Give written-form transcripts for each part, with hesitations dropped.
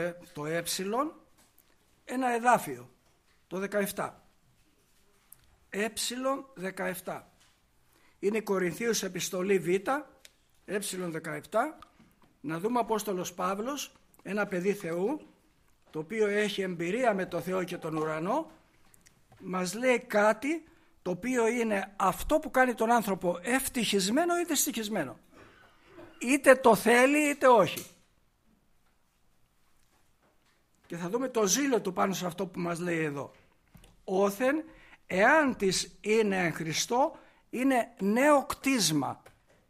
το ένα εδάφιο, το 17. 17. Είναι η Κορινθίους επιστολή Β, 17. Να δούμε ο Απόστολος Παύλος, ένα παιδί Θεού, το οποίο έχει εμπειρία με το Θεό και τον ουρανό, μας λέει κάτι το οποίο είναι αυτό που κάνει τον άνθρωπο ευτυχισμένο ή δυστυχισμένο. Είτε το θέλει είτε όχι. Και θα δούμε το ζήλο του πάνω σε αυτό που μας λέει εδώ. Όθεν, εάν της είναι εν Χριστώ, είναι νέο κτίσμα.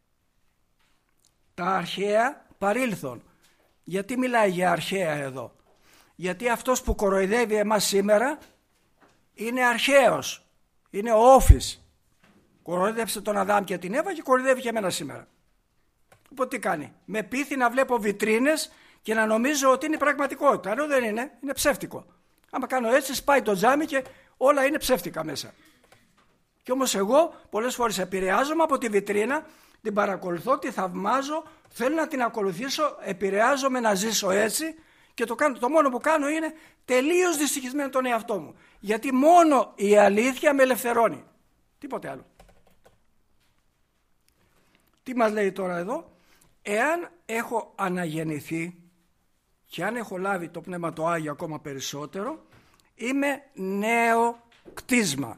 Τα αρχαία παρήλθον. Γιατί μιλάει για αρχαία εδώ? Γιατί αυτός που κοροϊδεύει εμάς σήμερα είναι αρχαίος. Είναι ο όφης. Κοροϊδεύσε τον Αδάμ και την Εύα και κοροϊδεύει και εμένα σήμερα. Οπότε τι κάνει? Με πείθει να βλέπω βιτρίνες και να νομίζω ότι είναι πραγματικότητα. Ενώ δεν είναι, είναι ψεύτικο. Άμα κάνω έτσι, σπάει το τζάμι και όλα είναι ψεύτικα μέσα. Κι όμως εγώ πολλές φορές επηρεάζομαι από τη βιτρίνα, την παρακολουθώ, τη θαυμάζω, θέλω να την ακολουθήσω, επηρεάζομαι να ζήσω έτσι και το μόνο που κάνω είναι τελείως δυστυχισμένο τον εαυτό μου. Γιατί μόνο η αλήθεια με ελευθερώνει. Τίποτε άλλο. Τι μας λέει τώρα εδώ? Εάν έχω αναγεννηθεί και αν έχω λάβει το Πνεύμα το Άγιο ακόμα περισσότερο, είμαι νέο κτίσμα.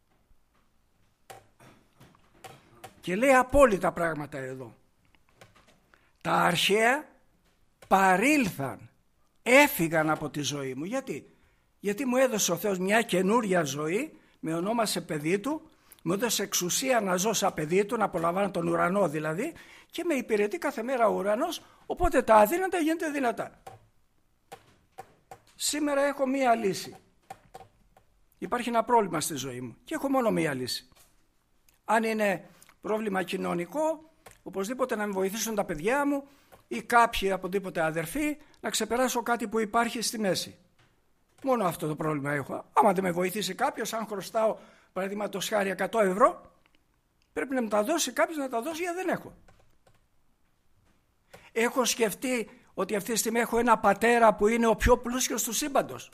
Και λέει απόλυτα πράγματα εδώ. Τα αρχαία παρήλθαν, έφυγαν από τη ζωή μου. Γιατί μου έδωσε ο Θεός μια καινούρια ζωή, με ονόμασε παιδί του, μου έδωσε εξουσία να ζω σαν παιδί του, να απολαμβάνω τον ουρανό δηλαδή, και με υπηρετεί κάθε μέρα ο ουρανός, οπότε τα αδύνατα γίνεται δυνατά. Σήμερα έχω μία λύση. Υπάρχει ένα πρόβλημα στη ζωή μου και έχω μόνο μία λύση. Αν είναι πρόβλημα κοινωνικό, οπωσδήποτε να με βοηθήσουν τα παιδιά μου ή κάποιοι οπωσδήποτε αδερφοί να ξεπεράσω κάτι που υπάρχει στη μέση. Μόνο αυτό το πρόβλημα έχω. Άμα δεν με βοηθήσει κάποιος, αν χρωστάω παραδείγματος χάρη 100 ευρώ, πρέπει να μου τα δώσει κάποιος, να τα δώσει, γιατί δεν έχω. Έχω σκεφτεί ότι αυτή τη στιγμή έχω ένα πατέρα που είναι ο πιο πλούσιος του σύμπαντος.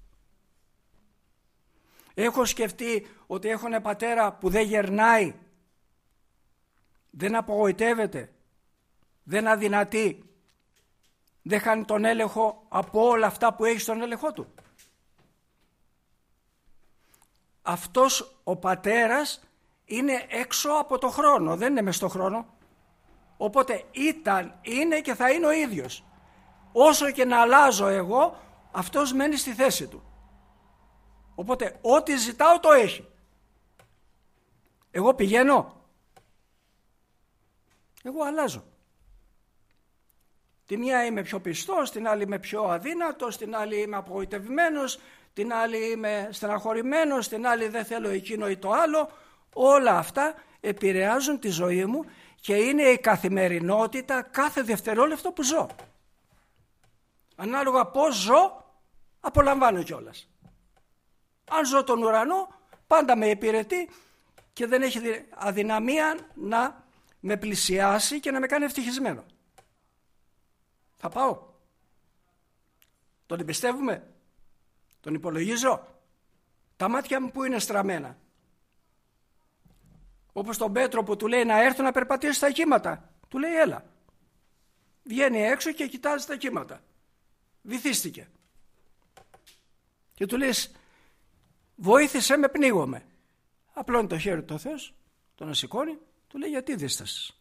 Έχω σκεφτεί ότι έχω ένα πατέρα που δεν γερνάει, δεν απογοητεύεται, δεν αδυνατεί, δεν χάνει τον έλεγχο από όλα αυτά που έχει στον έλεγχό του. Αυτός ο πατέρας είναι έξω από το χρόνο, δεν είναι μες στο χρόνο. Οπότε ήταν, είναι και θα είναι ο ίδιος. Όσο και να αλλάζω εγώ, αυτός μένει στη θέση του. Οπότε ό,τι ζητάω το έχει. Εγώ πηγαίνω. Εγώ αλλάζω. Τη μια είμαι πιο πιστός, την άλλη είμαι πιο αδύνατος, την άλλη είμαι απογοητευμένος, την άλλη είμαι στεναχωρημένος, την άλλη δεν θέλω εκείνο ή το άλλο. Όλα αυτά επηρεάζουν τη ζωή μου και είναι η καθημερινότητα κάθε δευτερόλεπτο που ζω. Ανάλογα πώς ζω, απολαμβάνω κιόλας. Αν ζω τον ουρανό, πάντα με υπηρετεί και δεν έχει αδυναμία να με πλησιάσει και να με κάνει ευτυχισμένο. Θα πάω. Τον εμπιστεύουμε. Τον υπολογίζω. Τα μάτια μου που είναι στραμμένα. Όπως τον Πέτρο που του λέει να έρθω να περπατήσει στα κύματα. Του λέει έλα. Βγαίνει έξω και κοιτάζει τα κύματα. Βυθίστηκε. Και του λες βοήθησε με, πνίγομαι. Απλώνει το χέρι του ο Θεός, τον σηκώνει, του λέει γιατί δίστασες?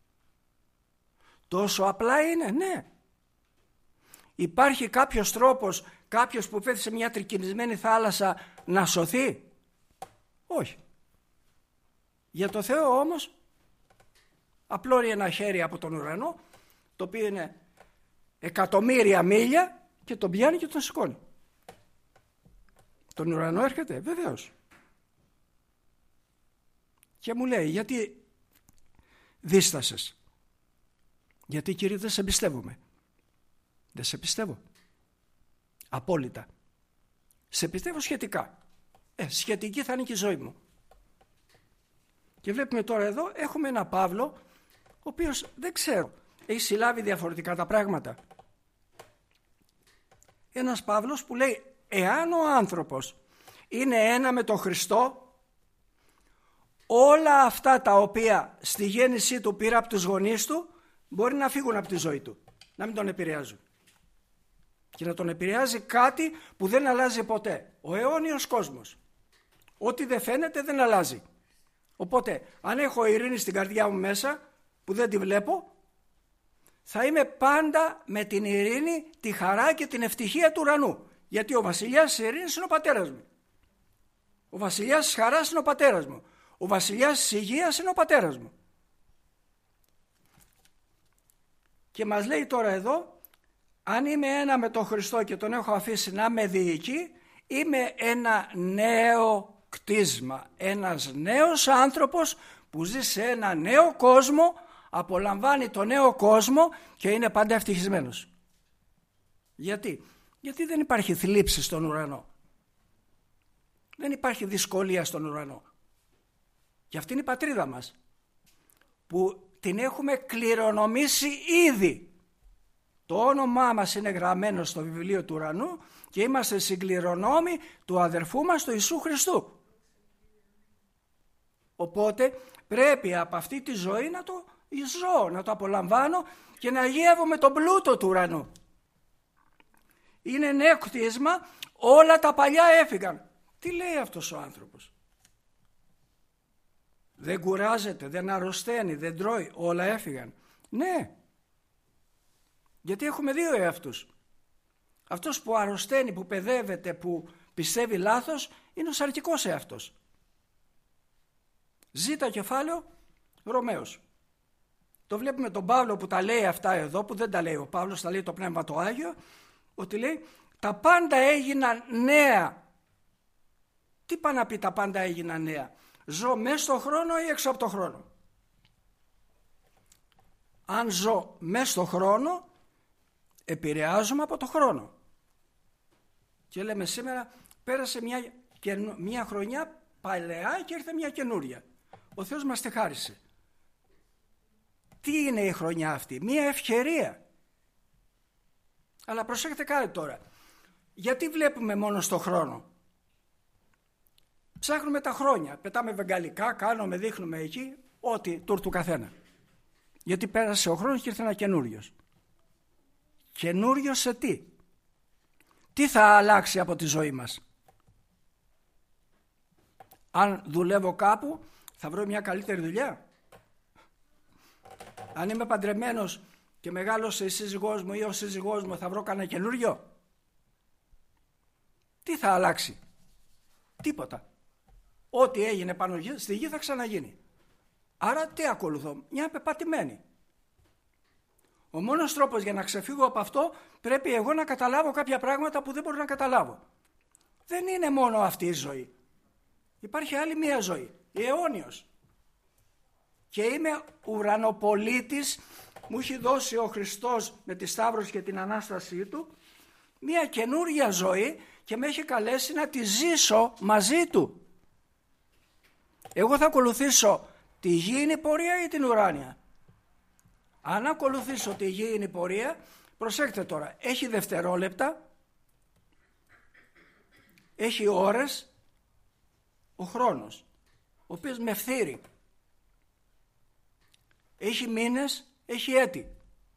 Τόσο απλά είναι? Ναι. Υπάρχει κάποιος τρόπος, κάποιος που πέφτει σε μια τρικινισμένη θάλασσα να σωθεί? Όχι. Για το Θεό όμως απλώνει ένα χέρι από τον ουρανό, το οποίο είναι εκατομμύρια μίλια, και τον πιάνει και τον σηκώνει. Τον ουρανό έρχεται, βεβαίως. Και μου λέει γιατί δίστασες? Γιατί Κύριε δεν σε πιστεύουμε. Δεν σε πιστεύω. Απόλυτα. Σε πιστεύω σχετικά. Σχετική θα είναι και η ζωή μου. Και βλέπουμε τώρα εδώ έχουμε ένα Παύλο ο οποίος δεν ξέρω, έχει συλλάβει διαφορετικά τα πράγματα. ένας Παύλος που λέει, εάν ο άνθρωπος είναι ένα με τον Χριστό, όλα αυτά τα οποία στη γέννησή του πήρε από τους γονείς του μπορεί να φύγουν από τη ζωή του, να μην τον επηρεάζουν. Και να τον επηρεάζει κάτι που δεν αλλάζει ποτέ. Ο αιώνιος κόσμος. Ό,τι δεν φαίνεται δεν αλλάζει. Οπότε αν έχω ειρήνη στην καρδιά μου μέσα που δεν τη βλέπω, θα είμαι πάντα με την ειρήνη, τη χαρά και την ευτυχία του ουρανού. Γιατί ο βασιλιάς της ειρήνης είναι ο πατέρας μου. Ο βασιλιάς της χαράς είναι ο πατέρας μου. Ο βασιλιάς της υγείας είναι ο πατέρας μου. Και μας λέει τώρα εδώ, αν είμαι ένα με τον Χριστό και τον έχω αφήσει να με διοικεί, είμαι ένα νέο κτίσμα, ένας νέος άνθρωπος που ζει σε ένα νέο κόσμο, απολαμβάνει το νέο κόσμο και είναι πάντα ευτυχισμένος. Γιατί? Γιατί δεν υπάρχει θλίψη στον ουρανό. Δεν υπάρχει δυσκολία στον ουρανό. Και αυτή είναι η πατρίδα μας, που την έχουμε κληρονομήσει ήδη. Το όνομά μας είναι γραμμένο στο βιβλίο του ουρανού και είμαστε συγκληρονόμοι του αδερφού μας του Ιησού Χριστού. Οπότε πρέπει από αυτή τη ζωή να το ζω, να το απολαμβάνω και να γεύομαι τον πλούτο του ουρανού. Είναι νέο κτίσμα, όλα τα παλιά έφυγαν. Τι λέει αυτός ο άνθρωπος? Δεν κουράζεται, δεν αρρωσταίνει, δεν τρώει, όλα έφυγαν. Ναι. Γιατί έχουμε δύο εαυτούς. Αυτός που αρρωσταίνει, που παιδεύεται, που πιστεύει λάθος, είναι ο σαρκικός εαυτός. Ζήτα κεφάλαιο Ρωμαίος. Το βλέπουμε τον Παύλο που τα λέει αυτά εδώ, που δεν τα λέει ο Παύλος, τα λέει το Πνεύμα το Άγιο, ότι λέει τα πάντα έγιναν νέα. Τι πάει να πει τα πάντα έγιναν νέα? Ζω μέσα στον χρόνο ή έξω από τον χρόνο? Αν ζω μέσα στον χρόνο, επηρεάζομαι από τον χρόνο. Και λέμε σήμερα πέρασε μια χρονιά παλαιά και ήρθε μια καινούρια. Ο Θεός μας τη χάρισε. Τι είναι η χρονιά αυτή? Μια ευκαιρία. Αλλά προσέχετε κάτι τώρα. Γιατί βλέπουμε μόνο στον χρόνο? Ψάχνουμε τα χρόνια. Πετάμε βεγγαλικά, κάνουμε, δείχνουμε εκεί, ό,τι του καθένα. Γιατί πέρασε ο χρόνος και ήρθε ένα καινούριος. Καινούριος σε τι? Τι θα αλλάξει από τη ζωή μας? Αν δουλεύω κάπου, θα βρω μια καλύτερη δουλειά? Αν είμαι παντρεμένος και μεγάλωσε η σύζυγός μου ή ο σύζυγός μου, θα βρω κανένα καινούριο? Τι θα αλλάξει? Τίποτα. Ό,τι έγινε πάνω στη γη θα ξαναγίνει. Άρα τι ακολουθώ? Μια πεπατημένη. Ο μόνος τρόπος για να ξεφύγω από αυτό, πρέπει εγώ να καταλάβω κάποια πράγματα που δεν μπορώ να καταλάβω. Δεν είναι μόνο αυτή η ζωή. Υπάρχει άλλη μία ζωή, η αιώνιος. Και είμαι ουρανοπολίτης, μου έχει δώσει ο Χριστός με τη Σταύρωση και την Ανάστασή Του μία καινούρια ζωή και με έχει καλέσει να τη ζήσω μαζί Του. Εγώ θα ακολουθήσω τη γήινη πορεία ή την ουράνια? Αν ακολουθήσω τη γήινη πορεία, προσέξτε τώρα, έχει δευτερόλεπτα, έχει ώρες, ο χρόνος, ο οποίος με φθείρει. Έχει μήνες, έχει έτη.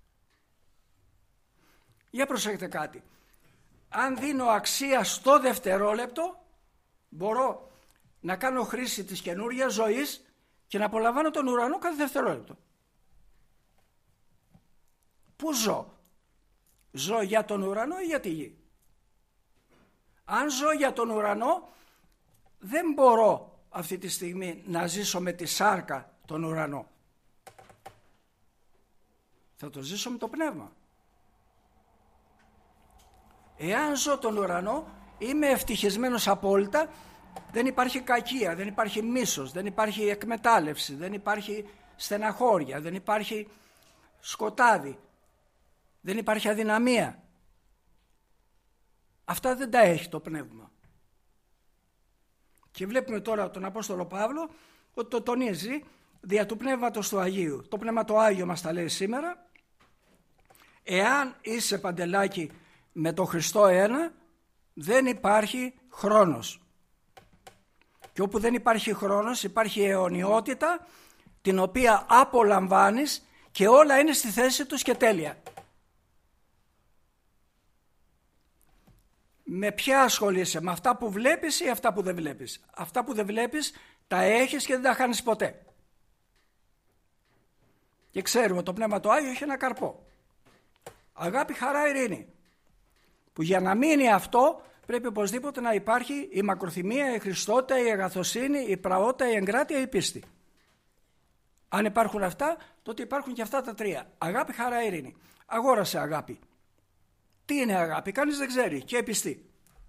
Για προσέξτε κάτι. Αν δίνω αξία στο δευτερόλεπτο, μπορώ να κάνω χρήση της καινούριας ζωής και να απολαμβάνω τον ουρανό κάθε δευτερόλεπτο. Πού ζω? Ζω για τον ουρανό ή για τη γη? Αν ζω για τον ουρανό, δεν μπορώ αυτή τη στιγμή να ζήσω με τη σάρκα τον ουρανό. Θα το ζήσω με το πνεύμα. Εάν ζω τον ουρανό, είμαι ευτυχισμένος απόλυτα. Δεν υπάρχει κακία, δεν υπάρχει μίσος, δεν υπάρχει εκμετάλλευση, δεν υπάρχει στεναχώρια, δεν υπάρχει σκοτάδι, δεν υπάρχει αδυναμία. Αυτά δεν τα έχει το πνεύμα. Και βλέπουμε τώρα τον Απόστολο Παύλο ότι το τονίζει δια του Πνεύματος του Αγίου. Το Πνεύμα το Άγιο μας τα λέει σήμερα. Εάν είσαι, Παντελάκη, με το Χριστό ένα δεν υπάρχει χρόνος. Και όπου δεν υπάρχει χρόνος υπάρχει αιωνιότητα, την οποία απολαμβάνεις και όλα είναι στη θέση τους και τέλεια. Με ποια ασχολείσαι, με αυτά που βλέπεις ή αυτά που δεν βλέπεις? Αυτά που δεν βλέπεις τα έχεις και δεν τα χάνεις ποτέ. Και ξέρουμε το Πνεύμα το Άγιο έχει ένα καρπό. Αγάπη, χαρά, ειρήνη. Που για να μείνει αυτό πρέπει οπωσδήποτε να υπάρχει η μακροθυμία, η χριστότητα, η αγαθοσύνη, η πραότητα, η εγκράτεια, η πίστη. Αν υπάρχουν αυτά, τότε υπάρχουν και αυτά τα τρία. Αγάπη, χαρά, ειρήνη. Αγόρασε αγάπη. Τι είναι αγάπη? Κανείς δεν ξέρει. Και πιστή.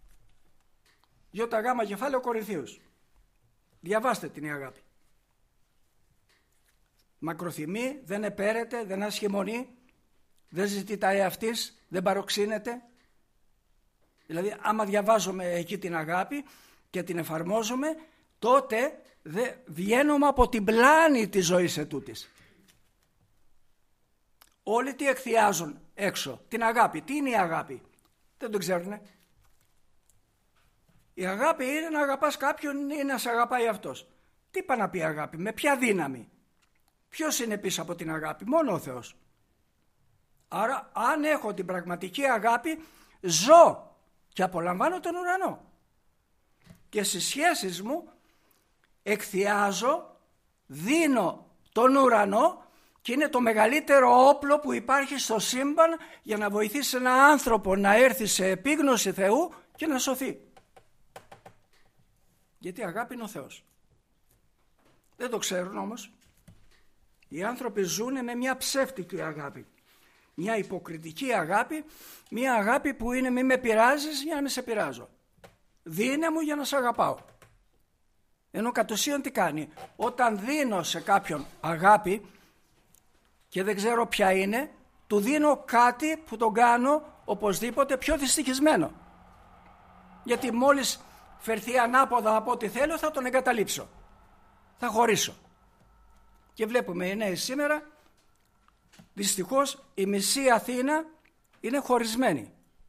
ΙΓ κεφάλαιο Κορινθίους. Διαβάστε την αγάπη. Μακροθυμεί, δεν επέρεται, δεν ασχημονεί, δεν ζητεί τα εαυτής, δεν παροξύνεται. Δηλαδή άμα διαβάζουμε εκεί την αγάπη και την εφαρμόζουμε, τότε βγαίνουμε από την πλάνη της ζωής ετούτης. Όλοι τι εκθιάζουν έξω? Την αγάπη. Τι είναι η αγάπη? Δεν το ξέρουνε. Η αγάπη είναι να αγαπάς κάποιον ή να σε αγαπάει αυτός. Τι πάει να πει αγάπη? Με ποια δύναμη? Ποιος είναι πίσω από την αγάπη? Μόνο ο Θεός. Άρα αν έχω την πραγματική αγάπη, ζω και απολαμβάνω τον ουρανό. Και στις σχέσεις μου εκθιάζω, δίνω τον ουρανό, και είναι το μεγαλύτερο όπλο που υπάρχει στο σύμπαν για να βοηθήσει έναν άνθρωπο να έρθει σε επίγνωση Θεού και να σωθεί. Γιατί η αγάπη είναι ο Θεός. Δεν το ξέρουν όμως. Οι άνθρωποι ζουν με μια ψεύτικη αγάπη. Μια υποκριτική αγάπη, μια αγάπη που είναι μη με πειράζεις για να μην σε πειράζω. Δίνε μου για να σε αγαπάω. Ενώ κατ' ουσίαν τι κάνει? Όταν δίνω σε κάποιον αγάπη και δεν ξέρω ποια είναι, του δίνω κάτι που τον κάνω οπωσδήποτε πιο δυστυχισμένο. Γιατί μόλις φερθεί ανάποδα από ό,τι θέλω θα τον εγκαταλείψω. Θα χωρίσω. Και βλέπουμε οι νέοι σήμερα, δυστυχώς η μισή Αθήνα είναι χωρισμένη.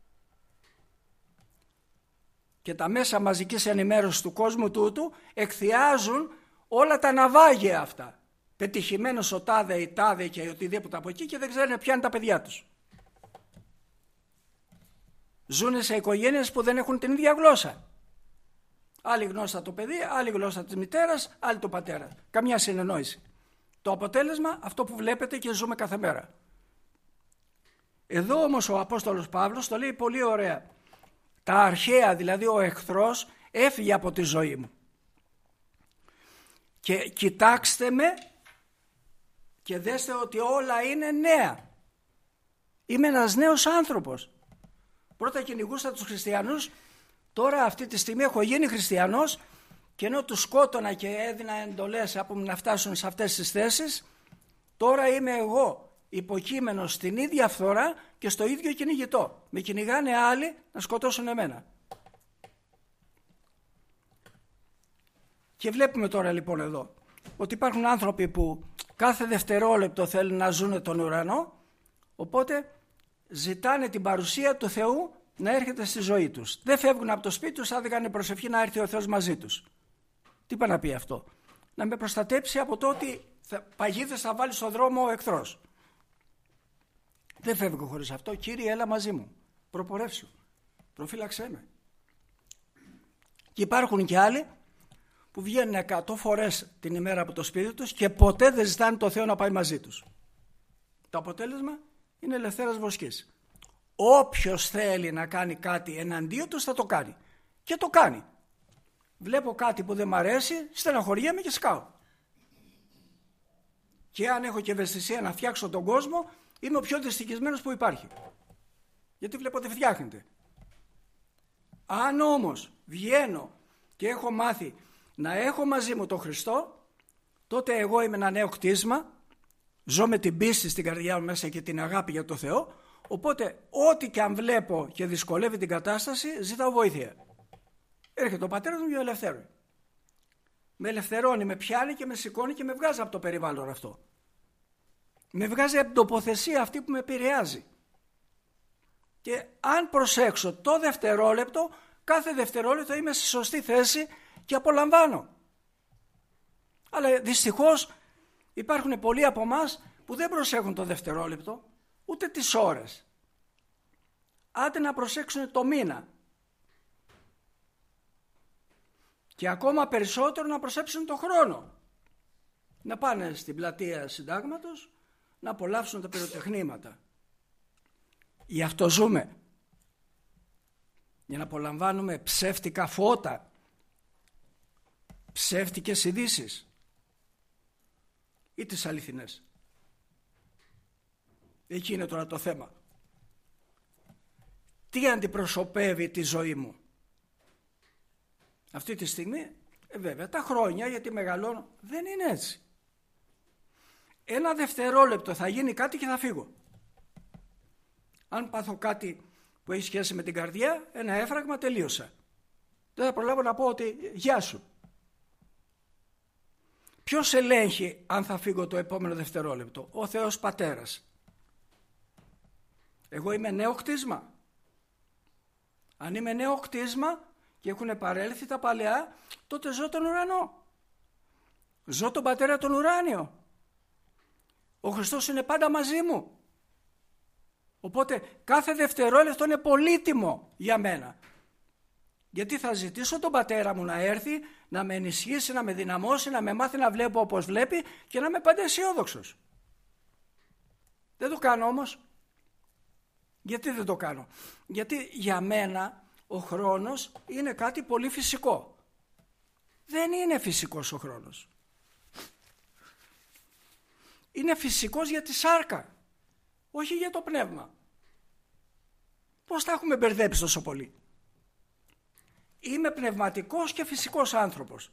Και τα μέσα μαζικής ενημέρωσης του κόσμου τούτου εκθιάζουν όλα τα ναυάγια αυτά. Πετυχημένος ο τάδε, η τάδε και οτιδήποτε από εκεί και δεν ξέρουν ποια είναι τα παιδιά τους. Ζούνε σε οικογένειες που δεν έχουν την ίδια γλώσσα. Άλλη γλώσσα το παιδί, άλλη γλώσσα της μητέρας, άλλη το πατέρα. Καμιά συνεννόηση. Το αποτέλεσμα αυτό που βλέπετε και ζούμε κάθε μέρα. Εδώ όμως ο Απόστολος Παύλος το λέει πολύ ωραία. Τα αρχαία, δηλαδή ο εχθρός, έφυγε από τη ζωή μου. Και κοιτάξτε με και δέστε ότι όλα είναι νέα. Είμαι ένας νέος άνθρωπος. Πρώτα κυνηγούσα τους χριστιανούς, τώρα αυτή τη στιγμή έχω γίνει χριστιανός και ενώ τους σκότωνα και έδινα εντολές από να φτάσουν σε αυτές τις θέσεις, τώρα είμαι εγώ υποκείμενος στην ίδια φθορά και στο ίδιο κυνηγητό. Με κυνηγάνε άλλοι να σκοτώσουν εμένα. Και βλέπουμε τώρα λοιπόν εδώ ότι υπάρχουν άνθρωποι που κάθε δευτερόλεπτο θέλουν να ζουν τον ουρανό, οπότε ζητάνε την παρουσία του Θεού να έρχεται στη ζωή τους. Δεν φεύγουν από το σπίτι τους, αν δεν κάνουν προσευχή να έρθει ο Θεός μαζί τους. Τι πάει να πει αυτό? Να με προστατέψει από το ότι παγίδες θα βάλει στον δρόμο ο εχθρός. Δεν φεύγω χωρίς αυτό. Κύριε, έλα μαζί μου. Προπορεύσου. Προφύλαξέ με. Και υπάρχουν και άλλοι που βγαίνουν 100 φορές την ημέρα από το σπίτι τους και ποτέ δεν ζητάνε το Θεό να πάει μαζί τους. Το αποτέλεσμα είναι ελευθέρας βοσκής. Όποιος θέλει να κάνει κάτι εναντίον τους θα το κάνει. Και το κάνει. Βλέπω κάτι που δεν μ' αρέσει, στεναχωριέμαι και σκάω. Και αν έχω και ευαισθησία να φτιάξω τον κόσμο, είμαι ο πιο δυστυχισμένος που υπάρχει. Γιατί βλέπω ότι φτιάχνεται. Αν όμως βγαίνω και έχω μάθει να έχω μαζί μου τον Χριστό, τότε εγώ είμαι ένα νέο κτίσμα, ζω με την πίστη στην καρδιά μου μέσα και την αγάπη για τον Θεό, οπότε ό,τι και αν βλέπω και δυσκολεύει την κατάσταση, ζητάω βοήθεια. Έρχεται ο πατέρας μου και με ελευθέρωνει. Με ελευθερώνει, με πιάνει και με σηκώνει και με βγάζει από το περιβάλλον αυτό. Με βγάζει από την τοποθεσία αυτή που με επηρεάζει. Και αν προσέξω το δευτερόλεπτο, κάθε δευτερόλεπτο είμαι στη σωστή θέση και απολαμβάνω. Αλλά δυστυχώς υπάρχουν πολλοί από εμάς που δεν προσέχουν το δευτερόλεπτο, ούτε τις ώρες. Άντε να προσέξουν το μήνα. Και ακόμα περισσότερο να προσέξουν το χρόνο. Να πάνε στην πλατεία Συντάγματος να απολαύσουν τα πυροτεχνήματα. Γι' αυτό ζούμε. Για να απολαμβάνουμε ψεύτικα φώτα, ψεύτικες ειδήσεις ή τις αληθινές. Εκεί είναι τώρα το θέμα. Τι αντιπροσωπεύει τη ζωή μου? Αυτή τη στιγμή, βέβαια, τα χρόνια, γιατί μεγαλώνω, δεν είναι έτσι. Ένα δευτερόλεπτο θα γίνει κάτι και θα φύγω. Αν πάθω κάτι που έχει σχέση με την καρδιά, ένα έφραγμα, τελείωσα. Δεν θα προλάβω να πω ότι γεια σου. Ποιος ελέγχει αν θα φύγω το επόμενο δευτερόλεπτο? Ο Θεός Πατέρας. Εγώ είμαι νέο κτίσμα. Αν είμαι νέο κτίσμα και έχουν παρέλθει τα παλαιά, τότε ζω τον ουρανό. Ζω τον Πατέρα τον ουράνιο. Ο Χριστός είναι πάντα μαζί μου. Οπότε κάθε δευτερόλεπτο είναι πολύτιμο για μένα. Γιατί θα ζητήσω τον Πατέρα μου να έρθει, να με ενισχύσει, να με δυναμώσει, να με μάθει να βλέπω όπως βλέπει και να είμαι πάντα αισιόδοξος. Δεν το κάνω όμως. Γιατί δεν το κάνω? Γιατί για μένα ο χρόνος είναι κάτι πολύ φυσικό. Δεν είναι φυσικός ο χρόνος. Είναι φυσικός για τη σάρκα, όχι για το πνεύμα. Πώς τα έχουμε μπερδέψει τόσο πολύ? Είμαι πνευματικός και φυσικός άνθρωπος.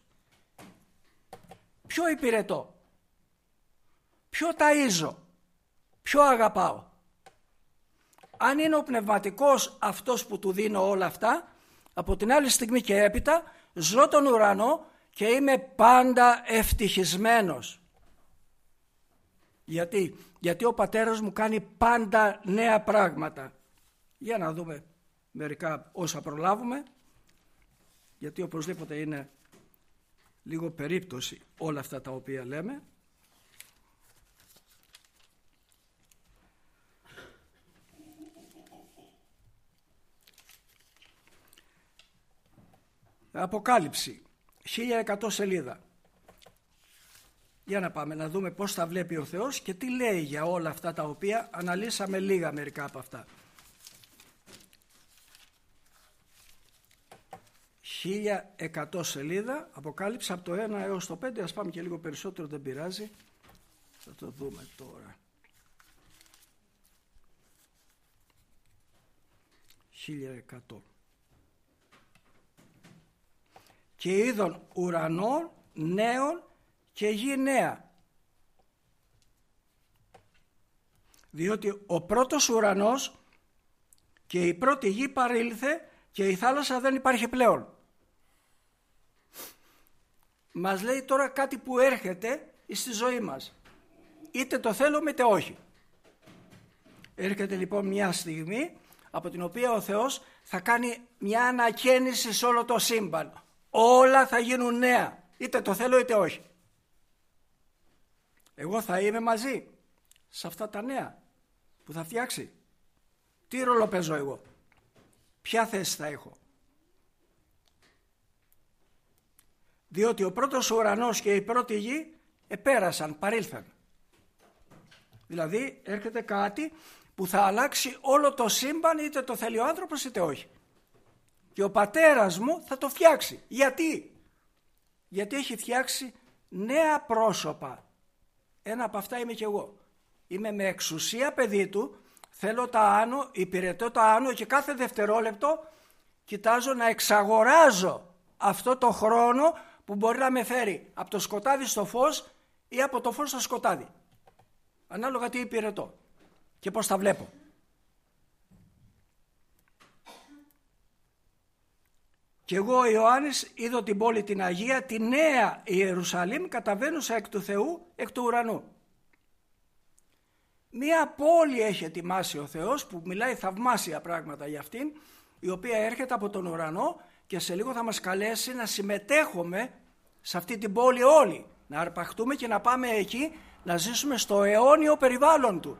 Ποιο υπηρετώ? Ποιο ταΐζω? Ποιο αγαπάω? Αν είναι ο πνευματικός αυτός που του δίνω όλα αυτά, από την άλλη στιγμή και έπειτα ζω τον ουρανό και είμαι πάντα ευτυχισμένος. Γιατί ο Πατέρας μου κάνει πάντα νέα πράγματα. Για να δούμε μερικά όσα προλάβουμε, γιατί οπωσδήποτε είναι λίγο περίπτωση όλα αυτά τα οποία λέμε. Αποκάλυψη, 1100 σελίδα. Για να πάμε να δούμε πώς τα βλέπει ο Θεός και τι λέει για όλα αυτά τα οποία αναλύσαμε λίγα μερικά από αυτά. 1100 σελίδα, Αποκάλυψη από το 1 έως το 5, ας πάμε και λίγο περισσότερο, δεν πειράζει. Θα το δούμε τώρα. 1100. Και είδων ουρανών νέων και γη νέα. Διότι ο πρώτος ουρανός και η πρώτη γη παρήλθε και η θάλασσα δεν υπάρχει πλέον. Μας λέει τώρα κάτι που έρχεται στη ζωή μας. Είτε το θέλουμε είτε όχι. Έρχεται λοιπόν μια στιγμή από την οποία ο Θεός θα κάνει μια ανακαίνιση σε όλο το σύμπαν. Όλα θα γίνουν νέα. Είτε το θέλω είτε όχι. Εγώ θα είμαι μαζί σε αυτά τα νέα που θα φτιάξει. Τι ρόλο παίζω εγώ? Ποια θέση θα έχω? Διότι ο πρώτος ουρανός και η πρώτη γη επέρασαν, παρήλθαν. Δηλαδή έρχεται κάτι που θα αλλάξει όλο το σύμπαν, είτε το θέλει ο άνθρωπος είτε όχι. Και ο Πατέρας μου θα το φτιάξει. Γιατί? Γιατί έχει φτιάξει νέα πρόσωπα. Ένα από αυτά είμαι και εγώ. Είμαι με εξουσία παιδί του, θέλω τα άνω, υπηρετώ τα άνω και κάθε δευτερόλεπτο κοιτάζω να εξαγοράζω αυτό το χρόνο που μπορεί να με φέρει από το σκοτάδι στο φως ή από το φως στο σκοτάδι. Ανάλογα τι υπηρετώ και πώς τα βλέπω. Και εγώ ο Ιωάννης είδω την πόλη την Αγία, τη νέα Ιερουσαλήμ καταβαίνουσα εκ του Θεού, εκ του ουρανού. Μία πόλη έχει ετοιμάσει ο Θεός που μιλάει θαυμάσια πράγματα για αυτήν, η οποία έρχεται από τον ουρανό και σε λίγο θα μας καλέσει να συμμετέχουμε σε αυτή την πόλη όλοι, να αρπαχτούμε και να πάμε εκεί να ζήσουμε στο αιώνιο περιβάλλον του.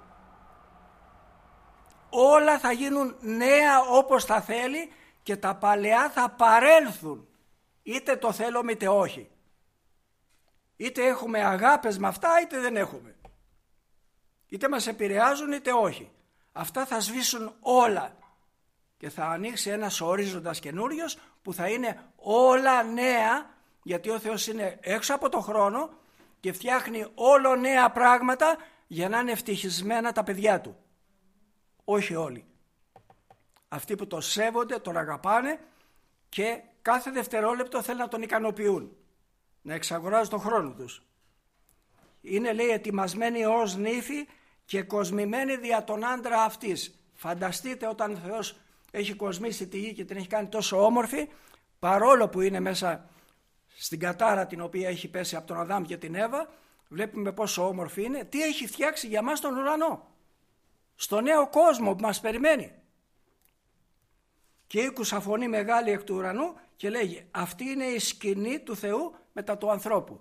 Όλα θα γίνουν νέα όπως θα θέλει και τα παλαιά θα παρέλθουν, είτε το θέλουμε είτε όχι. Είτε έχουμε αγάπες με αυτά είτε δεν έχουμε. Είτε μας επηρεάζουν είτε όχι. Αυτά θα σβήσουν όλα και θα ανοίξει ένας ορίζοντας καινούριος που θα είναι όλα νέα, γιατί ο Θεός είναι έξω από το χρόνο και φτιάχνει όλο νέα πράγματα για να είναι ευτυχισμένα τα παιδιά του. Όχι όλοι. Αυτοί που το σέβονται, τον αγαπάνε και κάθε δευτερόλεπτο θέλουν να τον ικανοποιούν, να εξαγοράζουν τον χρόνο τους. Είναι, λέει, ετοιμασμένοι ως νύφη και κοσμημένοι δια τον άντρα αυτής. Φανταστείτε όταν ο Θεός έχει κοσμήσει τη γη και την έχει κάνει τόσο όμορφη, παρόλο που είναι μέσα στην κατάρα την οποία έχει πέσει από τον Αδάμ και την Εύα, βλέπουμε πόσο όμορφη είναι, τι έχει φτιάξει για μας τον ουρανό, στο νέο κόσμο που μας περιμένει. Και ήκουσα φωνή μεγάλη εκ του ουρανού και λέγει, αυτή είναι η σκηνή του Θεού μετά του ανθρώπου.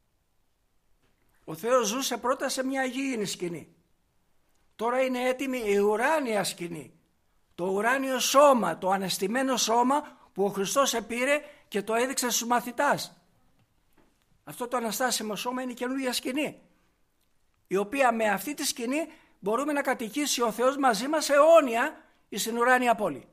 Ο Θεός ζούσε πρώτα σε μια γήινη σκηνή. Τώρα είναι έτοιμη η ουράνια σκηνή. Το ουράνιο σώμα, το αναισθημένο σώμα που ο Χριστός επήρε και το έδειξε στους μαθητάς. Αυτό το αναστάσιμο σώμα είναι η καινούργια σκηνή, η οποία με αυτή τη σκηνή μπορούμε να κατοικήσει ο Θεός μαζί μας αιώνια στην ουράνια πόλη.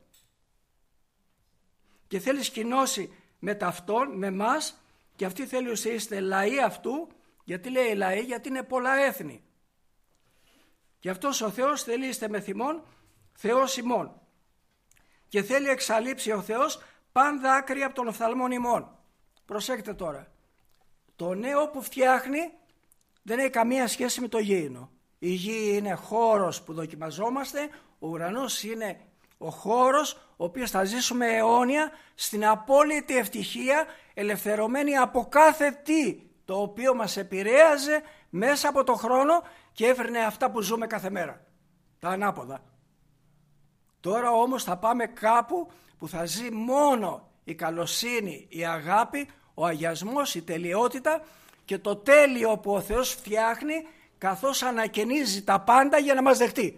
Και θέλει σκηνώσει με ταυτόν, με μας, και αυτή θέλει να είστε λαοί αυτού. Γιατί λέει λαοί? Γιατί είναι πολλά έθνη. Και αυτός ο Θεός θέλει είστε με θυμών Θεός ημών. Και θέλει εξαλείψει ο Θεός παν δάκρυ από των οφθαλμών ημών. Προσέξτε τώρα. Το νέο που φτιάχνει δεν έχει καμία σχέση με το γήινο. Η γη είναι χώρος που δοκιμαζόμαστε, ο ουρανός είναι ο χώρος ο οποίος θα ζήσουμε αιώνια στην απόλυτη ευτυχία, ελευθερωμένοι από κάθε τι το οποίο μας επηρέαζε μέσα από το χρόνο και έφερνε αυτά που ζούμε κάθε μέρα, τα ανάποδα. Τώρα όμως θα πάμε κάπου που θα ζει μόνο η καλοσύνη, η αγάπη, ο αγιασμός, η τελειότητα και το τέλειο που ο Θεός φτιάχνει καθώς ανακαινίζει τα πάντα για να μας δεχτεί.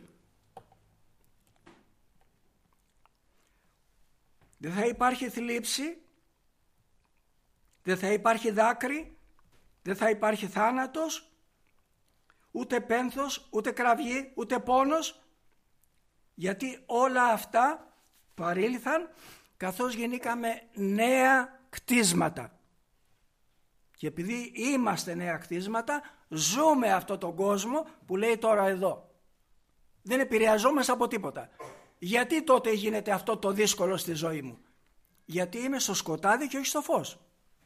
Δεν θα υπάρχει θλίψη, δεν θα υπάρχει δάκρυ, δεν θα υπάρχει θάνατος, ούτε πένθος, ούτε κραυγή, ούτε πόνος, γιατί όλα αυτά παρήλθαν καθώς γεννήκαμε νέα κτίσματα. Και επειδή είμαστε νέα κτίσματα, ζούμε αυτό τον κόσμο που λέει τώρα εδώ. Δεν επηρεαζόμαστε από τίποτα. Γιατί τότε γίνεται αυτό το δύσκολο στη ζωή μου? Γιατί είμαι στο σκοτάδι και όχι στο φως.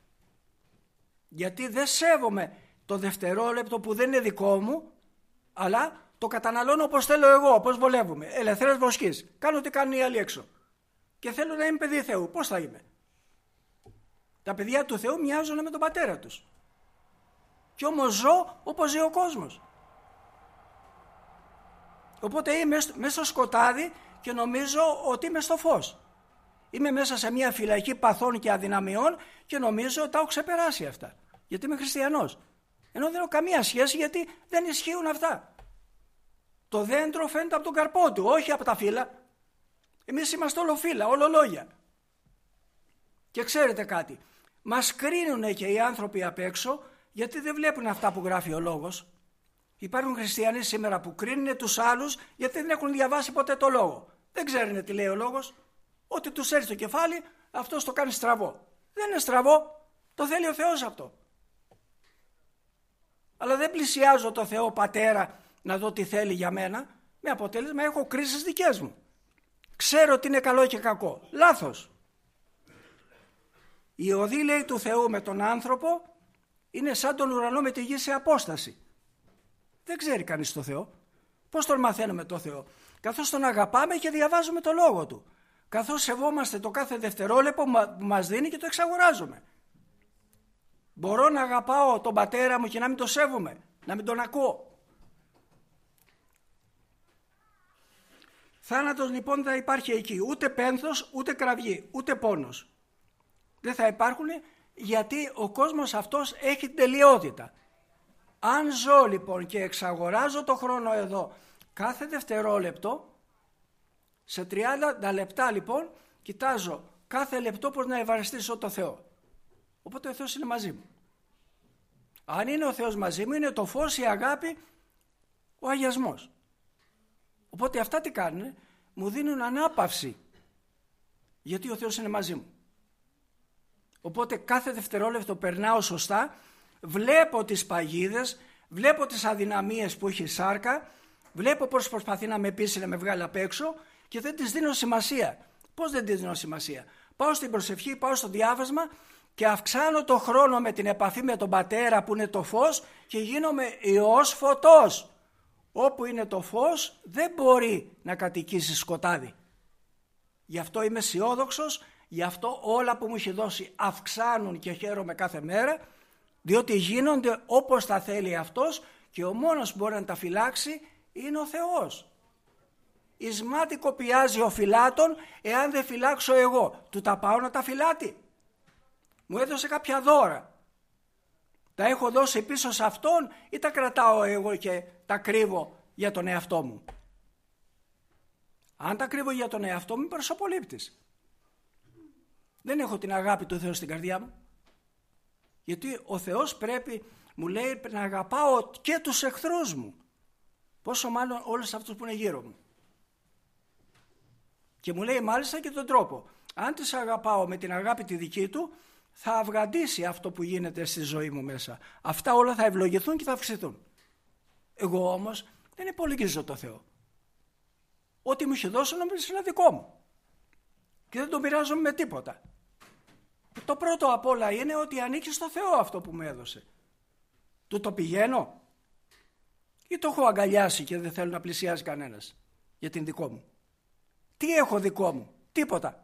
Γιατί δεν σέβομαι το δευτερόλεπτο που δεν είναι δικό μου, αλλά το καταναλώνω όπως θέλω εγώ, όπως βολεύομαι. Ελευθέρας βοσκής. Κάνω τι κάνουν οι άλλοι έξω. Και θέλω να είμαι παιδί Θεού. Πώς θα είμαι? Τα παιδιά του Θεού μοιάζουν με τον πατέρα τους. Κι όμως ζω όπως ζει ο κόσμος. Οπότε είμαι μέσα στο σκοτάδι και νομίζω ότι είμαι στο φως. Είμαι μέσα σε μια φυλακή παθών και αδυναμιών και νομίζω ότι τα έχω ξεπεράσει αυτά. Γιατί είμαι χριστιανός. Ενώ δεν έχω καμία σχέση, γιατί δεν ισχύουν αυτά. Το δέντρο φαίνεται από τον καρπό του, όχι από τα φύλλα. Εμείς είμαστε όλο φύλλα, όλο λόγια. Και ξέρετε κάτι, μας κρίνουν και οι άνθρωποι απ' έξω γιατί δεν βλέπουν αυτά που γράφει ο λόγος. Υπάρχουν χριστιανοί σήμερα που κρίνουν τους άλλους γιατί δεν έχουν διαβάσει ποτέ το λόγο. Δεν ξέρουν τι λέει ο λόγος. Ό,τι τους έρθει στο κεφάλι, αυτός το κάνει στραβό. Δεν είναι στραβό, το θέλει ο Θεός αυτό. Αλλά δεν πλησιάζω το Θεό Πατέρα να δω τι θέλει για μένα, με αποτέλεσμα έχω κρίσεις δικές μου. Ξέρω τι είναι καλό και κακό. Λάθος. Η οδή, λέει, του Θεού με τον άνθρωπο είναι σαν τον ουρανό με τη γη σε απόσταση. Δεν ξέρει κανείς το Θεό. Πώς τον μαθαίνουμε το Θεό? Καθώς τον αγαπάμε και διαβάζουμε το λόγο του. Καθώς σεβόμαστε το κάθε δευτερόλεπτο που μας δίνει και το εξαγοράζουμε. Μπορώ να αγαπάω τον πατέρα μου και να μην το σέβομαι, να μην τον ακούω? Θάνατος λοιπόν δεν θα υπάρχει εκεί, ούτε πένθος, ούτε κραυγή, ούτε πόνος. Δεν θα υπάρχουν, γιατί ο κόσμος αυτός έχει την τελειότητα. Αν ζω λοιπόν και εξαγοράζω το χρόνο εδώ κάθε δευτερόλεπτο, σε 30 λεπτά λοιπόν κοιτάζω κάθε λεπτό πώς να ευχαριστήσω το Θεό. Οπότε ο Θεός είναι μαζί μου. Αν είναι ο Θεός μαζί μου, είναι το φως, η αγάπη, ο αγιασμός. Οπότε αυτά τι κάνουν, μου δίνουν ανάπαυση, γιατί ο Θεός είναι μαζί μου. Οπότε κάθε δευτερόλεπτο περνάω σωστά, βλέπω τις παγίδες, βλέπω τις αδυναμίες που έχει η σάρκα, βλέπω πώς προσπαθεί να με πείσει να με βγάλει απ' έξω και δεν της δίνω σημασία. Πώς δεν της δίνω σημασία? Πάω στην προσευχή, πάω στο διάβασμα και αυξάνω το χρόνο με την επαφή με τον Πατέρα που είναι το φως και γίνομαι ιός φωτός. Όπου είναι το φως δεν μπορεί να κατοικήσει σκοτάδι. Γι' αυτό είμαι αισιόδοξος, γι' αυτό όλα που μου έχει δώσει αυξάνουν και χαίρομαι κάθε μέρα, διότι γίνονται όπως τα θέλει αυτός και ο μόνος που μπορεί να τα φυλάξει είναι ο Θεός. Εις μάτι κοπιάζει ο φυλάτων, εάν δεν φυλάξω εγώ, του τα πάω να τα φυλάτει? Μου έδωσε κάποια δώρα. Τα έχω δώσει πίσω σε αυτόν ή τα κρατάω εγώ και τα κρύβω για τον εαυτό μου? Αν τα κρύβω για τον εαυτό μου, είμαι προσωπολήπτης. Δεν έχω την αγάπη του Θεού στην καρδιά μου. Γιατί ο Θεός πρέπει, μου λέει, να αγαπάω και τους εχθρούς μου. Πόσο μάλλον όλους αυτούς που είναι γύρω μου. Και μου λέει μάλιστα και τον τρόπο. Αν τις αγαπάω με την αγάπη τη δική του, θα αυγαντήσει αυτό που γίνεται στη ζωή μου μέσα. Αυτά όλα θα ευλογηθούν και θα αυξηθούν. Εγώ όμως δεν υπολογίζω το Θεό. Ό,τι μου είχε δώσει νομίζω είναι δικό μου. Και δεν το μοιράζομαι με τίποτα. Το πρώτο απ' όλα είναι ότι ανήκει στο Θεό αυτό που μου έδωσε. Του το πηγαίνω ή το έχω αγκαλιάσει και δεν θέλω να πλησιάζει κανένας για την δικό μου? Τι έχω δικό μου? Τίποτα.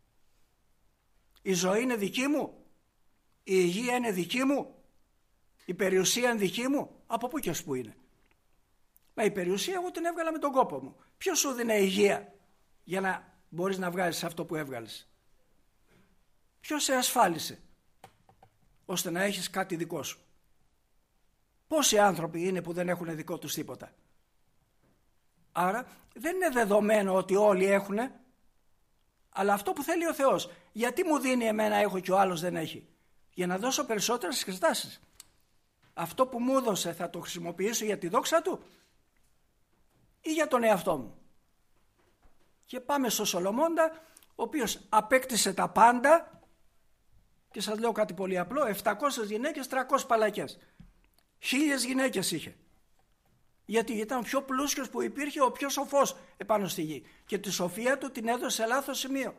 Η ζωή είναι δική μου, η υγεία είναι δική μου, η περιουσία είναι δική μου. Από πού και ως πού είναι? Μα η περιουσία εγώ την έβγαλα με τον κόπο μου. Ποιος σου δίνει υγεία για να μπορείς να βγάλεις αυτό που έβγαλες? Ποιος σε ασφάλισε ώστε να έχεις κάτι δικό σου? Πόσοι άνθρωποι είναι που δεν έχουν δικό τους τίποτα? Άρα δεν είναι δεδομένο ότι όλοι έχουν, αλλά αυτό που θέλει ο Θεός. Γιατί μου δίνει εμένα έχω και ο άλλος δεν έχει? Για να δώσω περισσότερες εξετάσεις. Αυτό που μου έδωσε θα το χρησιμοποιήσω για τη δόξα του ή για τον εαυτό μου? Και πάμε στο Σολομώντα, ο οποίος απέκτησε τα πάντα και σας λέω κάτι πολύ απλό, 700 γυναίκες, 300 παλακές. 1000 γυναίκες είχε. Γιατί ήταν ο πιο πλούσιος που υπήρχε, ο πιο σοφός επάνω στη γη. Και τη σοφία του την έδωσε σε λάθος σημείο.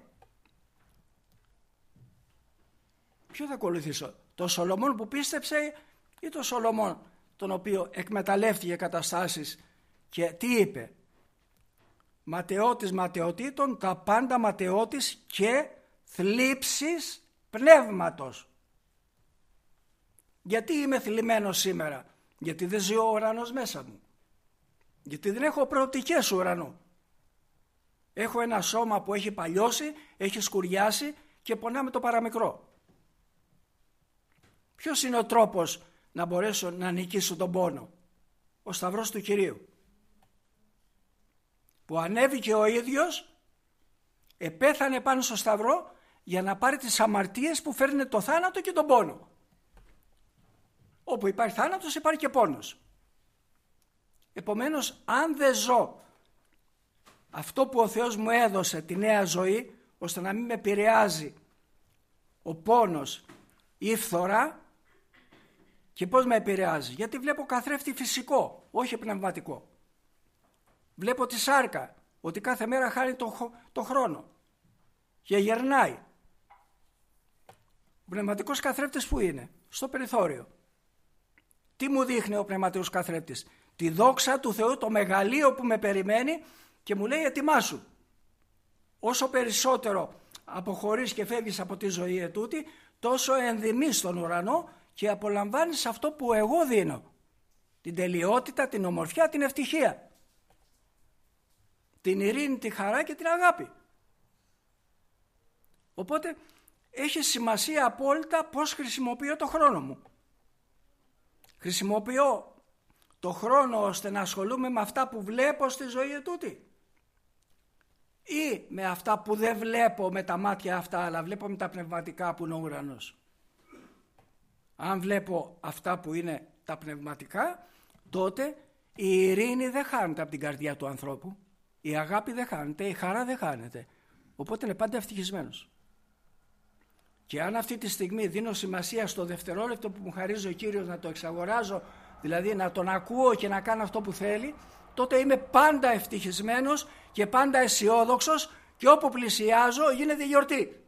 Ποιο θα ακολουθήσω? Το Σολομών που πίστεψε ή το Σολομών τον οποίο εκμεταλλεύτηκε καταστάσεις και τι είπε? Ματαιώτης ματαιωτήτων, τα πάντα ματαιώτης και θλίψης πνεύματος. Γιατί είμαι θλιμμένος σήμερα? Γιατί δεν ζει ο ουρανός μέσα μου. Γιατί δεν έχω προοπτικές ουρανού. Έχω ένα σώμα που έχει παλιώσει, έχει σκουριάσει και πονά με το παραμικρό. Ποιος είναι ο τρόπος να μπορέσω να νικήσω τον πόνο? Ο Σταυρός του Κυρίου, που ανέβηκε ο ίδιος, επέθανε πάνω στο Σταυρό για να πάρει τις αμαρτίες που φέρνει το θάνατο και τον πόνο. Όπου υπάρχει θάνατος υπάρχει και πόνος. Επομένως, αν δεν ζω αυτό που ο Θεός μου έδωσε, τη νέα ζωή, ώστε να μην με επηρεάζει ο πόνος ή η φθορά, και πώς με επηρεάζει? Γιατί βλέπω καθρέφτη φυσικό, όχι πνευματικό. Βλέπω τη σάρκα, ότι κάθε μέρα χάνει το χρόνο και γερνάει. Ο πνευματικός καθρέφτης που είναι? Στο περιθώριο. Τι μου δείχνει ο πνευματικός καθρέφτης? Τη δόξα του Θεού, το μεγαλείο που με περιμένει και μου λέει ετοιμάσου. Όσο περισσότερο αποχωρείς και φεύγεις από τη ζωή ετούτη, τόσο ενδυμείς στον ουρανό και απολαμβάνεις αυτό που εγώ δίνω. Την τελειότητα, την ομορφιά, την ευτυχία. την ειρήνη, τη χαρά και την αγάπη. Οπότε έχει σημασία απόλυτα πώς χρησιμοποιώ το χρόνο μου. Χρησιμοποιώ το χρόνο ώστε να ασχολούμαι με αυτά που βλέπω στη ζωή ετούτη, ή με αυτά που δεν βλέπω με τα μάτια αυτά, αλλά βλέπω με τα πνευματικά που είναι ο ουρανός. Αν βλέπω αυτά που είναι τα πνευματικά, τότε η ειρήνη δεν χάνεται από την καρδιά του ανθρώπου, η αγάπη δεν χάνεται, η χαρά δεν χάνεται. Οπότε είναι πάντα ευτυχισμένος. Και αν αυτή τη στιγμή δίνω σημασία στο δευτερόλεπτο που μου χαρίζει ο Κύριος να το εξαγοράζω, δηλαδή να τον ακούω και να κάνω αυτό που θέλει, τότε είμαι πάντα ευτυχισμένος και πάντα αισιόδοξος και όπου πλησιάζω γίνεται γιορτή.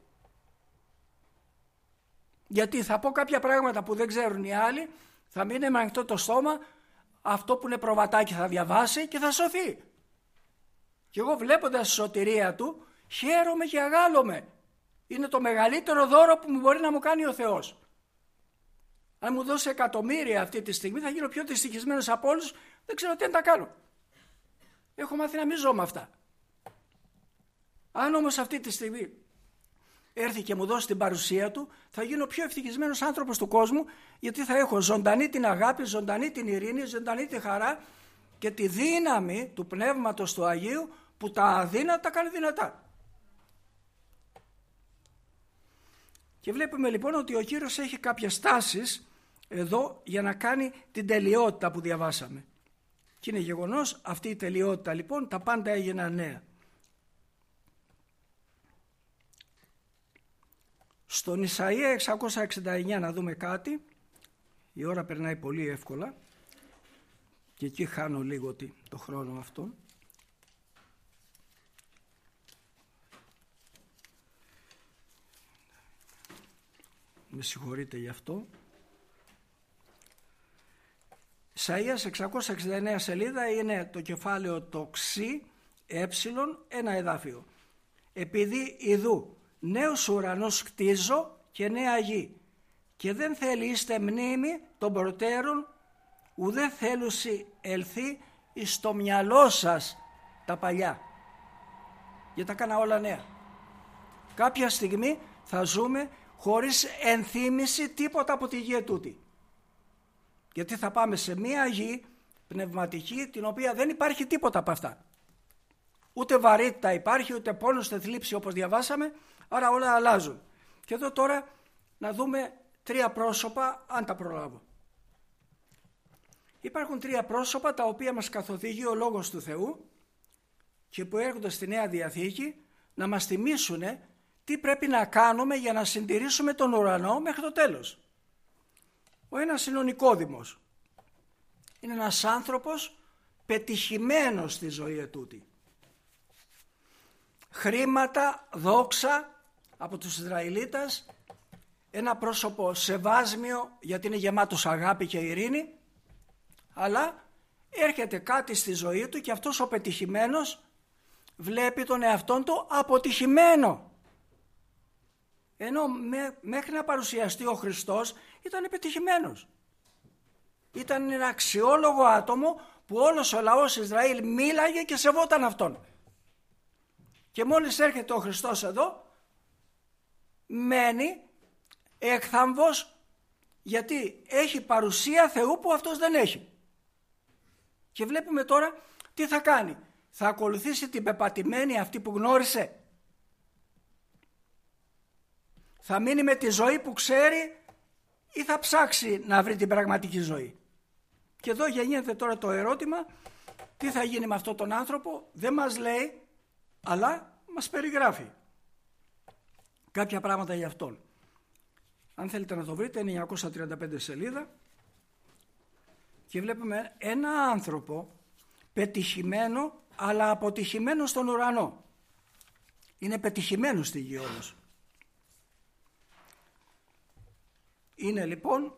Γιατί θα πω κάποια πράγματα που δεν ξέρουν οι άλλοι, θα μείνει με ανοιχτό το στόμα, αυτό που είναι προβατάκι θα διαβάσει και θα σωθεί. Και εγώ βλέποντας τη σωτηρία του χαίρομαι και αγάλομαι. Είναι το μεγαλύτερο δώρο που μπορεί να μου κάνει ο Θεός. Αν μου δώσει εκατομμύρια αυτή τη στιγμή θα γίνω πιο δυστυχισμένος από όλους, δεν ξέρω τι να τα κάνω. Έχω μάθει να μην ζω με αυτά. Αν όμως αυτή τη στιγμή έρθει και μου δώσει την παρουσία του, θα γίνω πιο ευτυχισμένος άνθρωπος του κόσμου, γιατί θα έχω ζωντανή την αγάπη, ζωντανή την ειρήνη, ζωντανή τη χαρά και τη δύναμη του Πνεύματος του Αγίου που τα αδύνατα κάνει δυνατά. Και βλέπουμε λοιπόν ότι ο Κύριος έχει κάποιες τάσεις εδώ για να κάνει την τελειότητα που διαβάσαμε. Και είναι γεγονός αυτή η τελειότητα λοιπόν, τα πάντα έγιναν νέα. Στον Ισαΐα 669 να δούμε κάτι, η ώρα περνάει πολύ εύκολα και εκεί χάνω λίγο το χρόνο αυτό. Με συγχωρείτε γι' αυτό. Ισαΐας 669 σελίδα, είναι το κεφάλαιο το ξι, ένα εδάφιο. Επειδή ιδού νέους ουρανούς κτίζω και νέα γη, και δεν θέλει είστε μνήμη των προτέρων, ουδέ θέλουσι ελθεί εις το μυαλό σας τα παλιά. Γιατί τα κάνα όλα νέα. Κάποια στιγμή θα ζούμε χωρίς ενθύμηση τίποτα από τη γη ετούτη. Γιατί θα πάμε σε μία γη πνευματική, την οποία δεν υπάρχει τίποτα από αυτά. Ούτε βαρύτητα υπάρχει, ούτε πόνος, ούτε θλίψη όπως διαβάσαμε, άρα όλα αλλάζουν. Και εδώ τώρα να δούμε τρία πρόσωπα, αν τα προλάβω. Υπάρχουν τρία πρόσωπα τα οποία μας καθοδηγεί ο Λόγος του Θεού και που έρχονται στη Νέα Διαθήκη να μας θυμίσουν τι πρέπει να κάνουμε για να συντηρήσουμε τον ουρανό μέχρι το τέλος. Ο ένας είναι ο Νικόδημος. Είναι ένας άνθρωπος πετυχημένος στη ζωή ετούτη. Χρήματα, δόξα από τους Ισραηλίτας, ένα πρόσωπο σεβάσμιο γιατί είναι γεμάτος αγάπη και ειρήνη, αλλά έρχεται κάτι στη ζωή του και αυτός ο πετυχημένος βλέπει τον εαυτόν του αποτυχημένο. Ενώ μέχρι να παρουσιαστεί ο Χριστός ήταν πετυχημένος. Ήταν ένα αξιόλογο άτομο που όλος ο λαός Ισραήλ μίλαγε και σεβόταν αυτόν. Και μόλις έρχεται ο Χριστός εδώ, μένει εκθάμβος γιατί έχει παρουσία Θεού που αυτός δεν έχει. Και βλέπουμε τώρα τι θα κάνει. Θα ακολουθήσει την πεπατημένη αυτή που γνώρισε. Θα μείνει με τη ζωή που ξέρει ή θα ψάξει να βρει την πραγματική ζωή. Και εδώ γεννιέται τώρα το ερώτημα, τι θα γίνει με αυτόν τον άνθρωπο, δεν μας λέει, αλλά μας περιγράφει κάποια πράγματα για αυτόν. Αν θέλετε να το βρείτε, είναι 935 σελίδα και βλέπουμε ένα άνθρωπο πετυχημένο αλλά αποτυχημένο στον ουρανό. Είναι πετυχημένο στη γη όμως. Είναι λοιπόν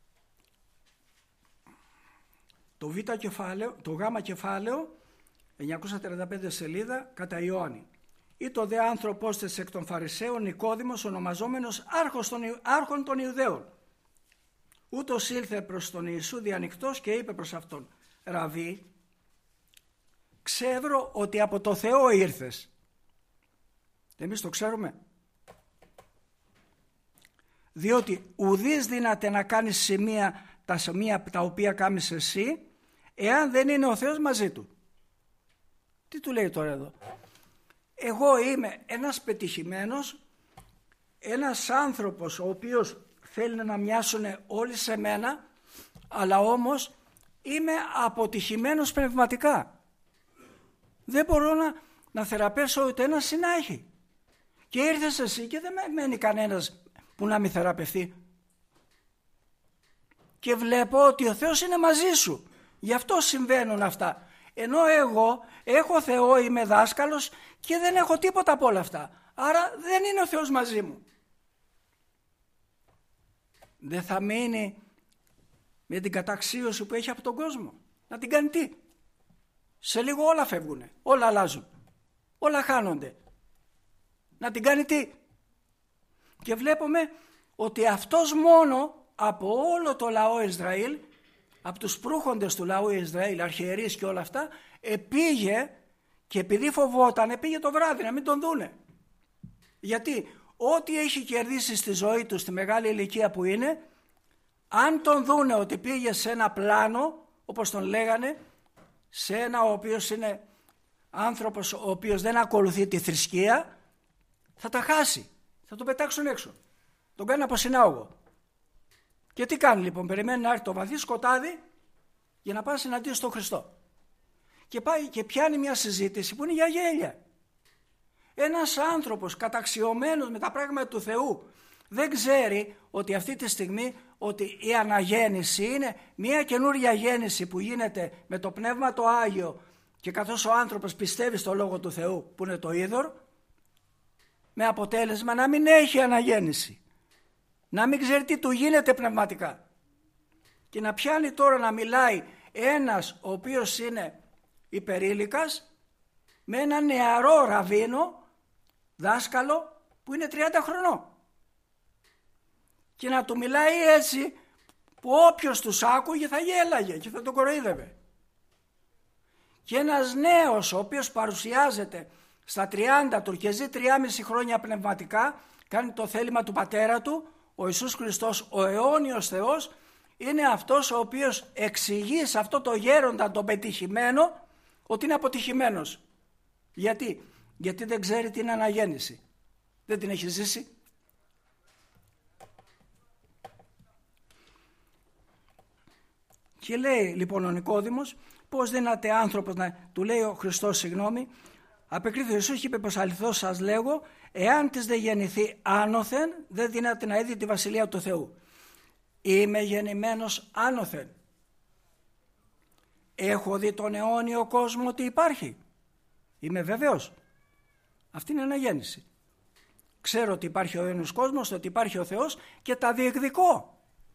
το Β κεφάλαιο, το Γ κεφάλαιο, 935 σελίδα, κατά Ιωάννη. Ή το δε άνθρωπος της εκ των Φαρισαίων Νικόδημος, ονομαζόμενος άρχον των Ιουδαίων. Ούτως ήλθε προς τον Ιησού διανυκτός και είπε προς αυτόν, Ραβί, ξέρω ότι από το Θεό ήρθες. Εμείς το ξέρουμε. Διότι ουδής δύναται να κάνεις τα σημεία τα οποία κάνεις εσύ, εάν δεν είναι ο Θεός μαζί του. Τι του λέει τώρα εδώ? Εγώ είμαι ένας πετυχημένος, ένας άνθρωπος ο οποίος θέλει να μοιάσουν όλοι σε μένα, αλλά όμως είμαι αποτυχημένος πνευματικά. Δεν μπορώ να θεραπεύσω ούτε ένα συνάχη. Και ήρθες εσύ και δεν με μένει κανένας που να μη θεραπευτεί. Και βλέπω ότι ο Θεός είναι μαζί σου. Γι' αυτό συμβαίνουν αυτά. Ενώ εγώ έχω Θεό, είμαι δάσκαλος και δεν έχω τίποτα από όλα αυτά. Άρα δεν είναι ο Θεός μαζί μου. Δεν θα μείνει με την καταξίωση που έχει από τον κόσμο. Να την κάνει τι? Σε λίγο όλα φεύγουνε, όλα αλλάζουν, όλα χάνονται. Να την κάνει τι? Και βλέπουμε ότι αυτός μόνο από όλο το λαό Ισραήλ, από τους προύχοντες του λαού Ισραήλ, αρχιερείς και όλα αυτά, επήγε και επειδή φοβόταν, πήγε το βράδυ να μην τον δούνε. Γιατί ό,τι έχει κερδίσει στη ζωή του, στη μεγάλη ηλικία που είναι, αν τον δούνε ότι πήγε σε ένα πλάνο, όπως τον λέγανε, σε ένα ο οποίος είναι άνθρωπος ο οποίος δεν ακολουθεί τη θρησκεία, θα τα χάσει, θα τον πετάξουν έξω, τον κάνει από συνάγωγο. Και τι κάνει λοιπόν? Περιμένει να έρθει το βαθύ σκοτάδι για να πάει συναντήσει στον Χριστό. Και πάει και πιάνει μια συζήτηση που είναι για γέλια. Ένας άνθρωπος καταξιωμένος με τα πράγματα του Θεού δεν ξέρει ότι αυτή τη στιγμή ότι η αναγέννηση είναι μια καινούρια γέννηση που γίνεται με το Πνεύμα το Άγιο, και καθώς ο άνθρωπος πιστεύει στο Λόγο του Θεού που είναι το είδωρ, με αποτέλεσμα να μην έχει αναγέννηση, να μην ξέρει τι του γίνεται πνευματικά, και να πιάνει τώρα να μιλάει ένας ο οποίος είναι υπερήλικας με έναν νεαρό ραβίνο δάσκαλο που είναι 30 χρονών, και να του μιλάει έτσι που όποιος τους άκουγε θα γέλαγε και θα τον κοροϊδεύε. Και ένας νέος ο οποίος παρουσιάζεται στα 30 του και ζει 3,5 χρόνια πνευματικά, κάνει το θέλημα του πατέρα του, ο Ιησούς Χριστός, ο αιώνιος Θεός, είναι αυτός ο οποίος εξηγεί σε αυτό το γέροντα τον πετυχημένο ότι είναι αποτυχημένος. Γιατί δεν ξέρει την αναγέννηση. Δεν την έχει ζήσει. Και λέει λοιπόν ο Νικόδημος, πώς δύναται άνθρωπος του λέει ο Χριστός, απεκρίθη ο Ιησούς και είπε πως αληθώς σας λέγω, εάν της δεν γεννηθεί άνωθεν, δεν δύναται να είδει τη βασιλεία του Θεού. Είμαι γεννημένος άνωθεν. Έχω δει τον αιώνιο κόσμο ότι υπάρχει. Είμαι βέβαιος. Αυτή είναι αναγέννηση. Ξέρω ότι υπάρχει ο αιώνιος κόσμος, ότι υπάρχει ο Θεός και τα διεκδικώ.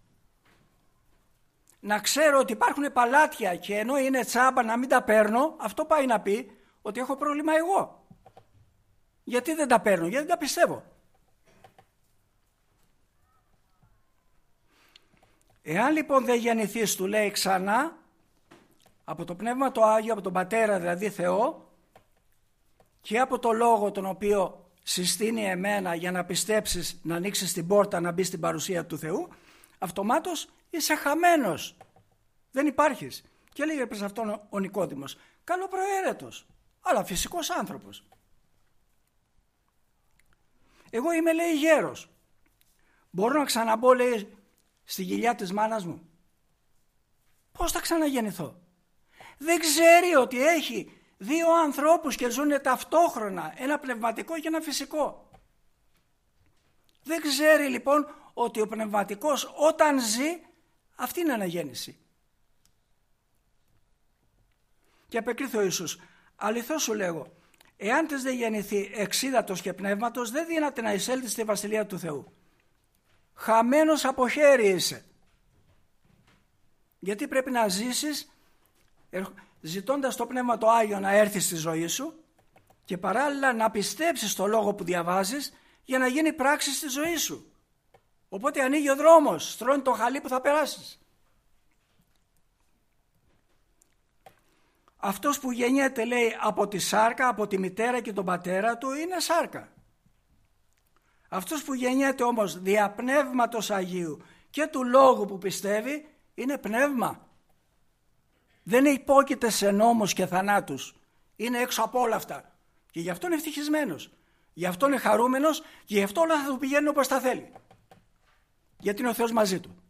Να ξέρω ότι υπάρχουν παλάτια και ενώ είναι τσάμπα να μην τα παίρνω, αυτό πάει να πει ότι έχω πρόβλημα εγώ. Γιατί δεν τα παίρνω? Γιατί δεν τα πιστεύω. Εάν λοιπόν δεν γεννηθείς, του λέει ξανά, από το Πνεύμα το Άγιο, από τον Πατέρα δηλαδή Θεό, και από το Λόγο τον οποίο συστήνει εμένα για να πιστέψεις, να ανοίξεις την πόρτα, να μπεις στην παρουσία του Θεού, αυτομάτως είσαι χαμένος. Δεν υπάρχεις. Και λέει προς αυτόν ο Νικόδημος, καλοπροαίρετος, αλλά φυσικός άνθρωπος. Εγώ είμαι, λέει, γέρος. Μπορώ να ξαναμπω, λέει, στη κοιλιά της μάνας μου? Πώς θα ξαναγεννηθώ? Δεν ξέρει ότι έχει δύο ανθρώπους και ζουν ταυτόχρονα, ένα πνευματικό και ένα φυσικό. Δεν ξέρει λοιπόν ότι ο πνευματικός όταν ζει, αυτή είναι αναγέννηση. Και απεκρίθη ο Ιησούς, αληθώς σου λέγω, εάν της δεν γεννηθεί εξίδατος και πνεύματος, δεν δύναται να εισέλθει στη βασιλεία του Θεού. Χαμένος από χέρι είσαι. Γιατί πρέπει να ζήσεις ζητώντας το Πνεύμα το Άγιο να έρθει στη ζωή σου και παράλληλα να πιστέψεις το λόγο που διαβάζεις για να γίνει πράξη στη ζωή σου. Οπότε ανοίγει ο δρόμος, στρώνει το χαλί που θα περάσεις. Αυτός που γεννιέται, λέει, από τη σάρκα, από τη μητέρα και τον πατέρα του, είναι σάρκα. Αυτός που γεννιέται όμως δια Πνεύματος Αγίου και του Λόγου που πιστεύει, είναι πνεύμα. Δεν υπόκειται σε νόμους και θανάτους. Είναι έξω από όλα αυτά. Και γι' αυτό είναι ευτυχισμένος. Γι' αυτό είναι χαρούμενος και γι' αυτό όλα θα του πηγαίνουν όπως τα θέλει. Γιατί είναι ο Θεός μαζί του.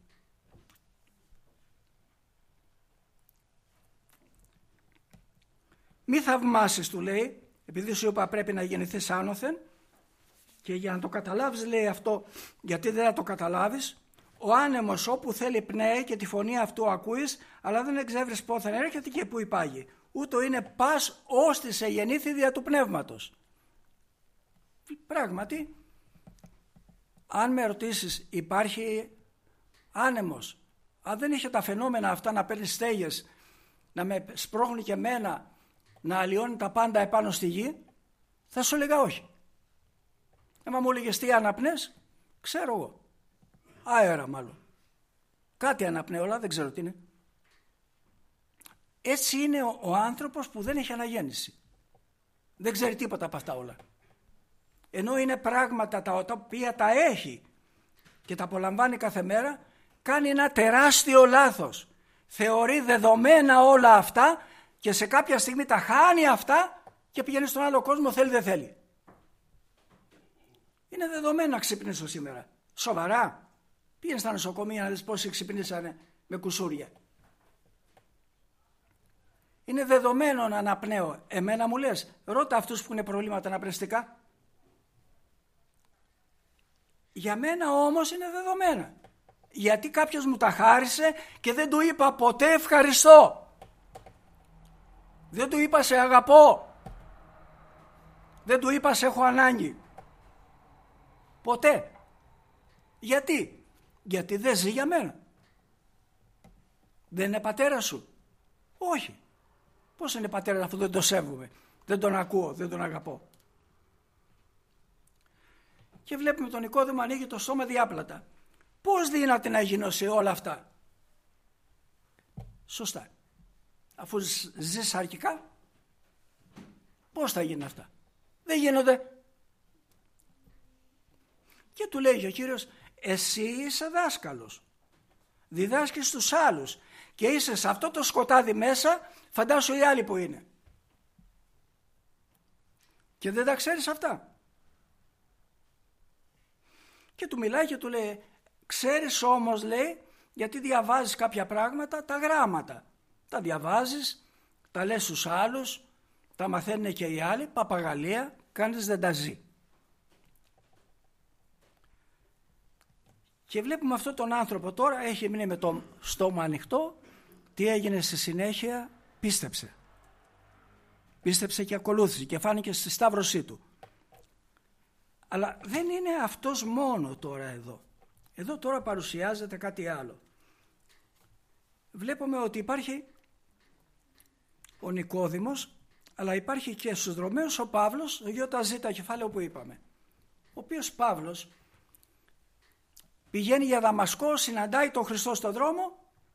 Μη θαυμάσεις, του λέει, επειδή σου είπα πρέπει να γεννηθείς άνωθεν, και για να το καταλάβεις, λέει αυτό, γιατί δεν θα το καταλάβεις, ο άνεμος όπου θέλει πνέει και τη φωνή αυτού ακούεις, αλλά δεν εξεύρεις πόθεν έρχεται και πού υπάγει. Ούτω είναι πας ώστι σε γεννήθη δια του πνεύματος. Πράγματι, αν με ρωτήσεις, υπάρχει άνεμος. Αν δεν είχε τα φαινόμενα αυτά να παίρνει στέγες, να με σπρώχνει και εμένα, να αλλοιώνει τα πάντα επάνω στη γη, θα σου έλεγα όχι. Έμα μου έλεγες τι αναπνές, ξέρω εγώ. Αέρα μάλλον. Κάτι αναπνέω, αλλά δεν ξέρω τι είναι. Έτσι είναι ο άνθρωπος που δεν έχει αναγέννηση. Δεν ξέρει τίποτα από αυτά όλα. Ενώ είναι πράγματα τα οποία τα έχει και τα απολαμβάνει κάθε μέρα, κάνει ένα τεράστιο λάθος. Θεωρεί δεδομένα όλα αυτά και σε κάποια στιγμή τα χάνει αυτά και πηγαίνει στον άλλο κόσμο, θέλει δεν θέλει. Είναι δεδομένα ξυπνήσω σήμερα. Σοβαρά. Πήγαινε στα νοσοκομεία να δεις πόσοι ξυπνήσανε με κουσούρια. Είναι δεδομένο να αναπνέω. Εμένα μου λες, ρώτα αυτούς που είναι προβλήματα αναπνευστικά. Για μένα όμως είναι δεδομένα. Γιατί κάποιος μου τα χάρισε και δεν του είπα ποτέ ευχαριστώ. Δεν του είπα σε αγαπώ. Δεν του είπα σε έχω ανάγκη. Ποτέ. Γιατί? Γιατί δεν ζει για μένα. Δεν είναι πατέρα σου. Όχι. Πώς είναι πατέρα αφού δεν το σέβομαι, δεν τον ακούω, δεν τον αγαπώ. Και βλέπουμε τον Νικόδημο ανοίγει το στόμα διάπλατα. Πώς δύναται να γίνω σε όλα αυτά? Σωστά. Αφού ζεις αρχικά, πώς θα γίνουν αυτά? Δεν γίνονται. Και του λέει ο Κύριος, εσύ είσαι δάσκαλος. Διδάσκεις στους άλλους και είσαι σε αυτό το σκοτάδι μέσα, φαντάσου οι άλλοι που είναι. Και δεν τα ξέρεις αυτά. Και του μιλάει και του λέει, ξέρεις όμως, λέει, γιατί διαβάζεις κάποια πράγματα, τα γράμματα. Τα διαβάζεις, τα λες στους άλλους, τα μαθαίνουν και οι άλλοι, παπαγαλία, κάνεις δεν τα ζει. Και βλέπουμε αυτόν τον άνθρωπο τώρα, έχει μείνει με το στόμα ανοιχτό, τι έγινε στη συνέχεια? Πίστεψε. Πίστεψε και ακολούθησε και φάνηκε στη σταύρωσή του. Αλλά δεν είναι αυτός μόνο τώρα εδώ. Εδώ τώρα παρουσιάζεται κάτι άλλο. Βλέπουμε ότι υπάρχει ο Νικόδημος, αλλά υπάρχει και στους Ρωμαίους ο Παύλος, το ΙΖ κεφάλαιο που είπαμε. Ο οποίος Παύλος πηγαίνει για Δαμασκό, συναντάει τον Χριστό στον δρόμο,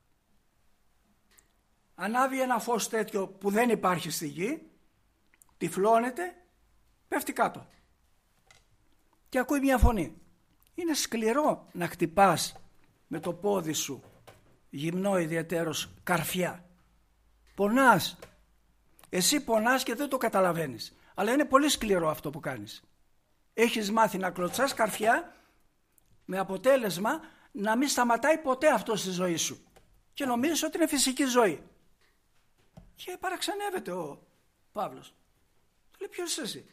ανάβει ένα φως τέτοιο που δεν υπάρχει στη γη, τυφλώνεται, πέφτει κάτω και ακούει μια φωνή. Είναι σκληρό να χτυπάς με το πόδι σου, γυμνό ιδιαιτέρως, καρφιά. Πονάς. Εσύ πονάς και δεν το καταλαβαίνεις. Αλλά είναι πολύ σκληρό αυτό που κάνεις. Έχεις μάθει να κλωτσάς καρφιά με αποτέλεσμα να μην σταματάει ποτέ αυτό στη ζωή σου. Και νομίζεις ότι είναι φυσική ζωή. Και παραξενεύεται ο Παύλος. Του λέει, ποιος είσαι εσύ?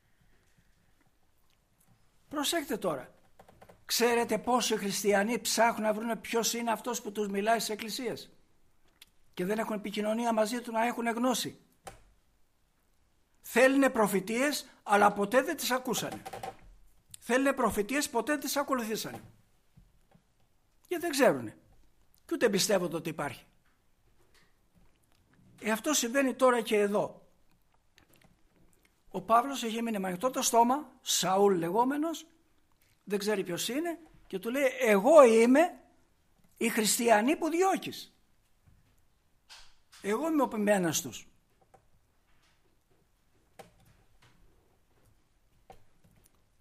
Προσέχτε τώρα. Ξέρετε πόσοι χριστιανοί ψάχνουν να βρουν ποιος είναι αυτός που τους μιλάει στις εκκλησίες και δεν έχουν επικοινωνία μαζί του να έχουν γνώση. Θέλουν προφητείες αλλά ποτέ δεν τις ακούσανε. Θέλουν προφητείες, ποτέ δεν τις ακολουθήσανε. Γιατί δεν ξέρουν και ούτε πιστεύονται ότι υπάρχει. Αυτό συμβαίνει τώρα και εδώ. Ο Παύλος έχει μείνει με ανοιχτό το στόμα, Σαούλ λεγόμενος, δεν ξέρει ποιος είναι και του λέει, εγώ είμαι οι χριστιανοί που διώκεις. Εγώ είμαι ο ποιμένας τους.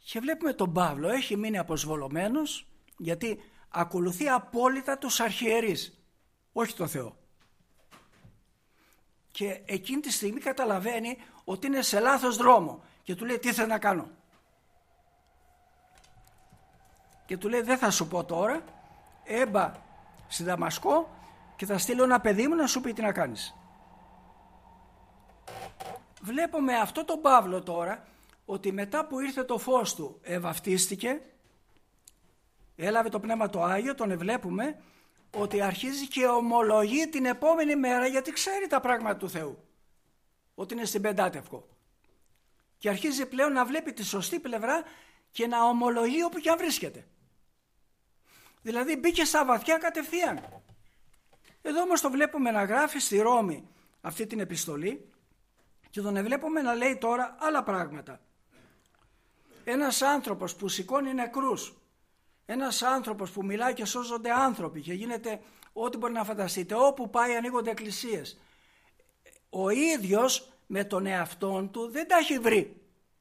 Και βλέπουμε τον Παύλο, έχει μείνει αποσβολωμένος, γιατί ακολουθεί απόλυτα τους αρχιερείς, όχι τον Θεό. Και εκείνη τη στιγμή καταλαβαίνει ότι είναι σε λάθος δρόμο και του λέει τι θέλω να κάνω. Και του λέει δεν θα σου πω τώρα, έμπα στη Δαμασκό και θα στείλω ένα παιδί μου να σου πει τι να κάνεις. Βλέπουμε αυτό τον Παύλο τώρα, ότι μετά που ήρθε το φως του βαφτίστηκε, έλαβε το Πνεύμα το Άγιο, τον βλέπουμε ότι αρχίζει και ομολογεί την επόμενη μέρα, γιατί ξέρει τα πράγματα του Θεού, ότι είναι στην Πεντάτευκο, και αρχίζει πλέον να βλέπει τη σωστή πλευρά και να ομολογεί όπου και αν βρίσκεται. Δηλαδή μπήκε στα βαθιά κατευθείαν. Εδώ όμως το βλέπουμε να γράφει στη Ρώμη αυτή την επιστολή και τον βλέπουμε να λέει τώρα άλλα πράγματα. Ένας άνθρωπος που σηκώνει νεκρούς, ένας άνθρωπος που μιλάει και σώζονται άνθρωποι και γίνεται ό,τι μπορεί να φανταστείτε, όπου πάει ανοίγονται εκκλησίες. Ο ίδιος με τον εαυτόν του δεν τα έχει βρει.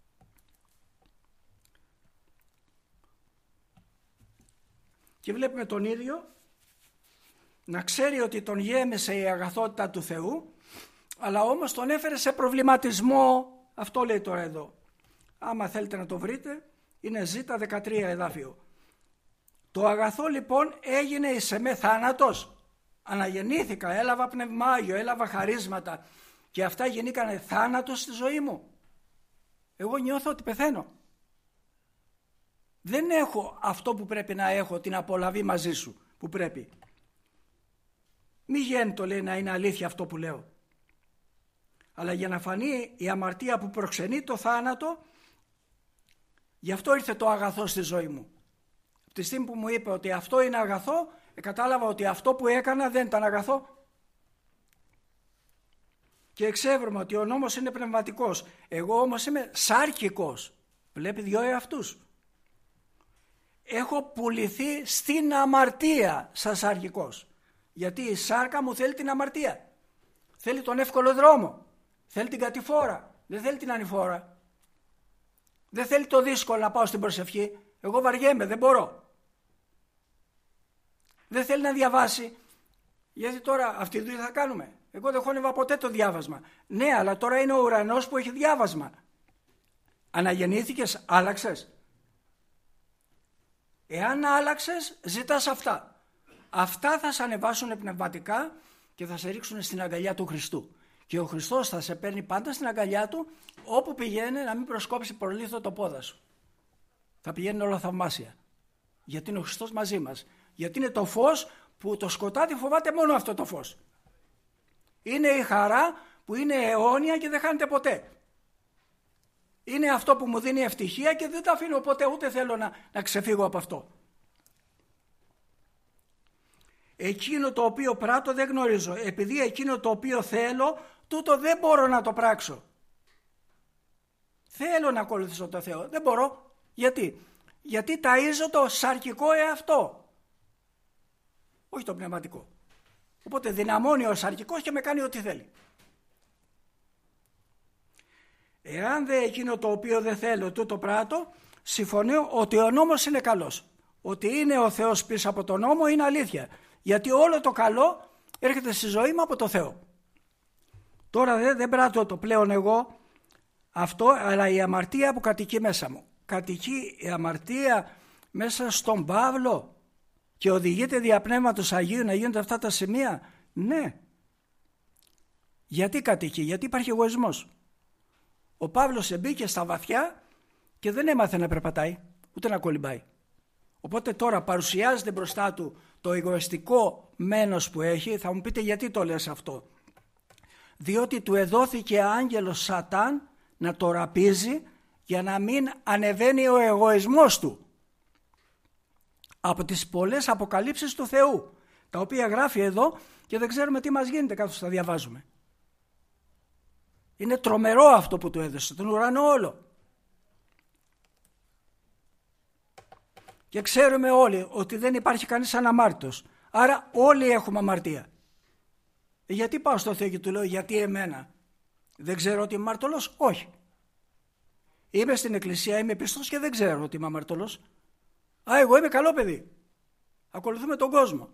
Και βλέπουμε τον ίδιο να ξέρει ότι τον γέμισε η αγαθότητα του Θεού, αλλά όμως τον έφερε σε προβληματισμό. Αυτό λέει τώρα εδώ. Άμα θέλετε να το βρείτε, είναι Ζ 13 εδάφιο. Το αγαθό λοιπόν έγινε εις εμέ θάνατος. Αναγεννήθηκα, έλαβα Πνεύμα Άγιο, έλαβα χαρίσματα και αυτά γεννήκανε θάνατος στη ζωή μου. Εγώ νιώθω ότι πεθαίνω. Δεν έχω αυτό που πρέπει να έχω, την απολαβή μαζί σου που πρέπει. Μη γέννητο λέει να είναι αλήθεια αυτό που λέω. Αλλά για να φανεί η αμαρτία που προξενεί το θάνατο, γι' αυτό ήρθε το αγαθό στη ζωή μου. Από τη στιγμή που μου είπε ότι αυτό είναι αγαθό, κατάλαβα ότι αυτό που έκανα δεν ήταν αγαθό. Και εξεύρουμε ότι ο νόμος είναι πνευματικός. Εγώ όμως είμαι σάρκικος. Βλέπει δύο εαυτούς. Έχω πουληθεί στην αμαρτία σαν σαρκικός. Γιατί η σάρκα μου θέλει την αμαρτία. Θέλει τον εύκολο δρόμο. Θέλει την κατηφόρα. Δεν θέλει την ανηφόρα. Δεν θέλει το δύσκολο να πάω στην προσευχή. Εγώ βαριέμαι, δεν μπορώ. Δεν θέλει να διαβάσει. Γιατί τώρα αυτή τη δουλειά θα κάνουμε. Εγώ δεν χώνευα ποτέ το διάβασμα. Ναι, αλλά τώρα είναι ο ουρανός που έχει διάβασμα. Αναγεννήθηκες, άλλαξες. Εάν άλλαξες, ζητάς αυτά. Αυτά θα σε ανεβάσουν πνευματικά και θα σε ρίξουν στην αγκαλιά του Χριστού. Και ο Χριστός θα σε παίρνει πάντα στην αγκαλιά του, όπου πηγαίνει να μην προσκόψει προλήθο το πόδα σου. Θα πηγαίνει όλα θαυμάσια. Γιατί είναι ο Χριστός μαζί μας. Γιατί είναι το φως που το σκοτάδι φοβάται μόνο αυτό το φως. Είναι η χαρά που είναι αιώνια και δεν χάνεται ποτέ. Είναι αυτό που μου δίνει ευτυχία και δεν τα αφήνω ποτέ, ούτε θέλω να ξεφύγω από αυτό. Εκείνο το οποίο πράττω δεν γνωρίζω. Επειδή εκείνο το οποίο θέλω, τούτο δεν μπορώ να το πράξω. Θέλω να ακολουθήσω το Θεό. Δεν μπορώ. Γιατί? Γιατί ταΐζω το σαρκικό εαυτό. Όχι το πνευματικό. Οπότε δυναμώνει ο σαρκικός και με κάνει ό,τι θέλει. Εάν δε εκείνο το οποίο δεν θέλω τούτο πράττω, συμφωνώ ότι ο νόμος είναι καλός. Ότι είναι ο Θεός πίσω από τον νόμο είναι αλήθεια. Γιατί όλο το καλό έρχεται στη ζωή μου από το Θεό. Τώρα δεν πράττω το πλέον εγώ αυτό, αλλά η αμαρτία που κατοικεί μέσα μου. Κατοικεί η αμαρτία μέσα στον Παύλο και οδηγείται δια Πνεύματος Αγίου να γίνονται αυτά τα σημεία. Ναι. Γιατί κατοικεί? Γιατί υπάρχει εγωισμός. Ο Παύλος εμπήκε στα βαθιά και δεν έμαθε να περπατάει, ούτε να κολυμπάει. Οπότε τώρα παρουσιάζεται μπροστά του το εγωιστικό μένος που έχει. Θα μου πείτε γιατί το λες αυτό? Διότι του εδόθηκε άγγελος Σατάν να το ραπίζει για να μην ανεβαίνει ο εγωισμός του από τις πολλές αποκαλύψεις του Θεού, τα οποία γράφει εδώ και δεν ξέρουμε τι μας γίνεται καθώς τα διαβάζουμε. Είναι τρομερό αυτό που του έδωσε, τον ουρανό όλο. Και ξέρουμε όλοι ότι δεν υπάρχει κανείς αναμάρτητος. Άρα όλοι έχουμε αμαρτία. Γιατί πάω στο Θεό και του λέω γιατί εμένα? Δεν ξέρω ότι είμαι αμαρτωλός? Όχι. Είμαι στην εκκλησία, είμαι πιστός και δεν ξέρω ότι είμαι αμαρτωλός. Εγώ είμαι καλό παιδί. Ακολουθούμε τον κόσμο.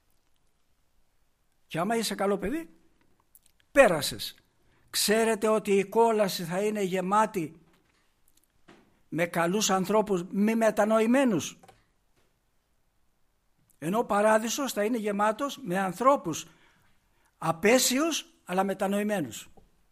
Και άμα είσαι καλό παιδί, πέρασες. Ξέρετε ότι η κόλαση θα είναι γεμάτη με καλούς ανθρώπους μη μετανοημένους. Ενώ ο παράδεισος θα είναι γεμάτος με ανθρώπους απέσιους αλλά μετανοημένους.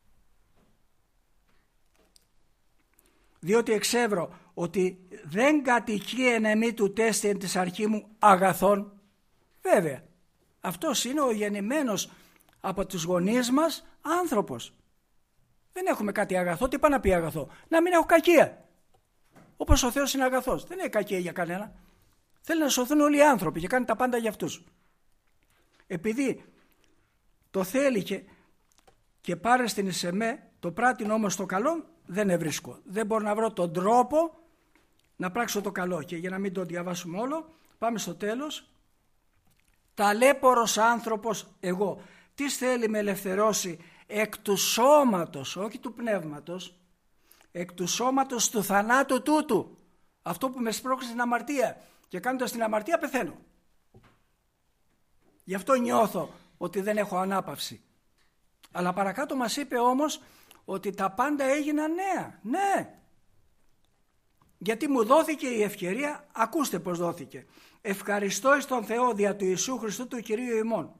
Διότι εξεύρω ότι δεν κατοικεί εν εμή του τέστη εν της αρχή μου αγαθών. Βέβαια, αυτός είναι ο γεννημένος από τους γονείς μας άνθρωπος. Δεν έχουμε κάτι αγαθό. Τι πάει να πει αγαθό? Να μην έχω κακία. Όπως ο Θεός είναι αγαθός. Δεν έχει κακία για κανένα. Θέλει να σωθούν όλοι οι άνθρωποι και κάνει τα πάντα για αυτούς. Επειδή το θέλει και πάρε στην εσεμέ, το πράττει όμως το καλό, δεν ευρίσκω. Δεν μπορώ να βρω τον τρόπο να πράξω το καλό. Και για να μην το διαβάσουμε όλο, πάμε στο τέλος. Ταλέπορος άνθρωπος εγώ. Τι θέλει με ελευθερώσει? Εκ του σώματος, όχι του πνεύματος, εκ του σώματος του θανάτου τούτου. Αυτό που με σπρώχνει στην αμαρτία. Και κάνοντας την αμαρτία πεθαίνω. Γι' αυτό νιώθω ότι δεν έχω ανάπαυση. Αλλά παρακάτω μας είπε όμως ότι τα πάντα έγιναν νέα. Ναι. Γιατί μου δόθηκε η ευκαιρία, ακούστε πως δόθηκε. Ευχαριστώ εις τον Θεό δια του Ιησού Χριστού του Κυρίου ημών.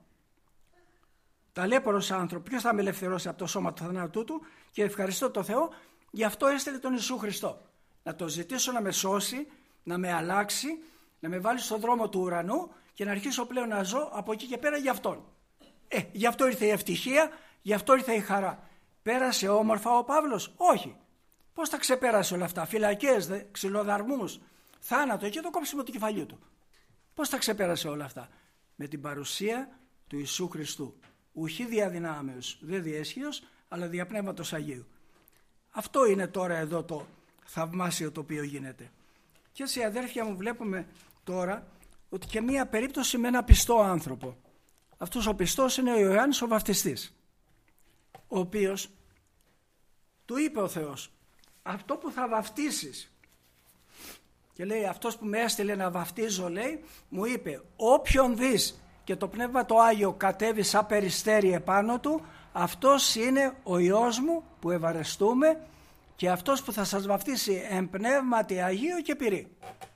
Ταλέπορος άνθρωπο, ποιος θα με ελευθερώσει από το σώμα του θανάτου του? Και ευχαριστώ τον Θεό, γι' αυτό έστειλε τον Ιησού Χριστό. Να το ζητήσω να με σώσει, να με αλλάξει, να με βάλει στον δρόμο του ουρανού και να αρχίσω πλέον να ζω από εκεί και πέρα για Αυτόν. Γι' αυτό ήρθε η ευτυχία, γι' αυτό ήρθε η χαρά. Πέρασε όμορφα ο Παύλος? Όχι. Πώς τα ξεπέρασε όλα αυτά? Φυλακές, ξυλοδαρμούς, θάνατο και το κόψιμο του κεφαλιού του. Πώς τα ξεπέρασε όλα αυτά? Με την παρουσία του Ιησού Χριστού. Ουχή διαδυνάμεως, δεν διέσχειος, αλλά δια Πνεύματος Αγίου. Αυτό είναι τώρα εδώ το θαυμάσιο το οποίο γίνεται. Και έτσι, αδέρφια μου, βλέπουμε τώρα ότι και μία περίπτωση με ένα πιστό άνθρωπο. Αυτός ο πιστός είναι ο Ιωάννης ο Βαφτιστής, ο οποίος του είπε ο Θεός, αυτό που θα βαφτίσεις, και λέει αυτός που με έστειλε να βαφτίζω, λέει, μου είπε, όποιον δεις και το Πνεύμα το Άγιο κατέβει σαν περιστέρι επάνω του, αυτός είναι ο Υιός μου που ευαρεστούμε και αυτός που θα σας βαφτίσει εν πνεύματι Αγίου και πυρί.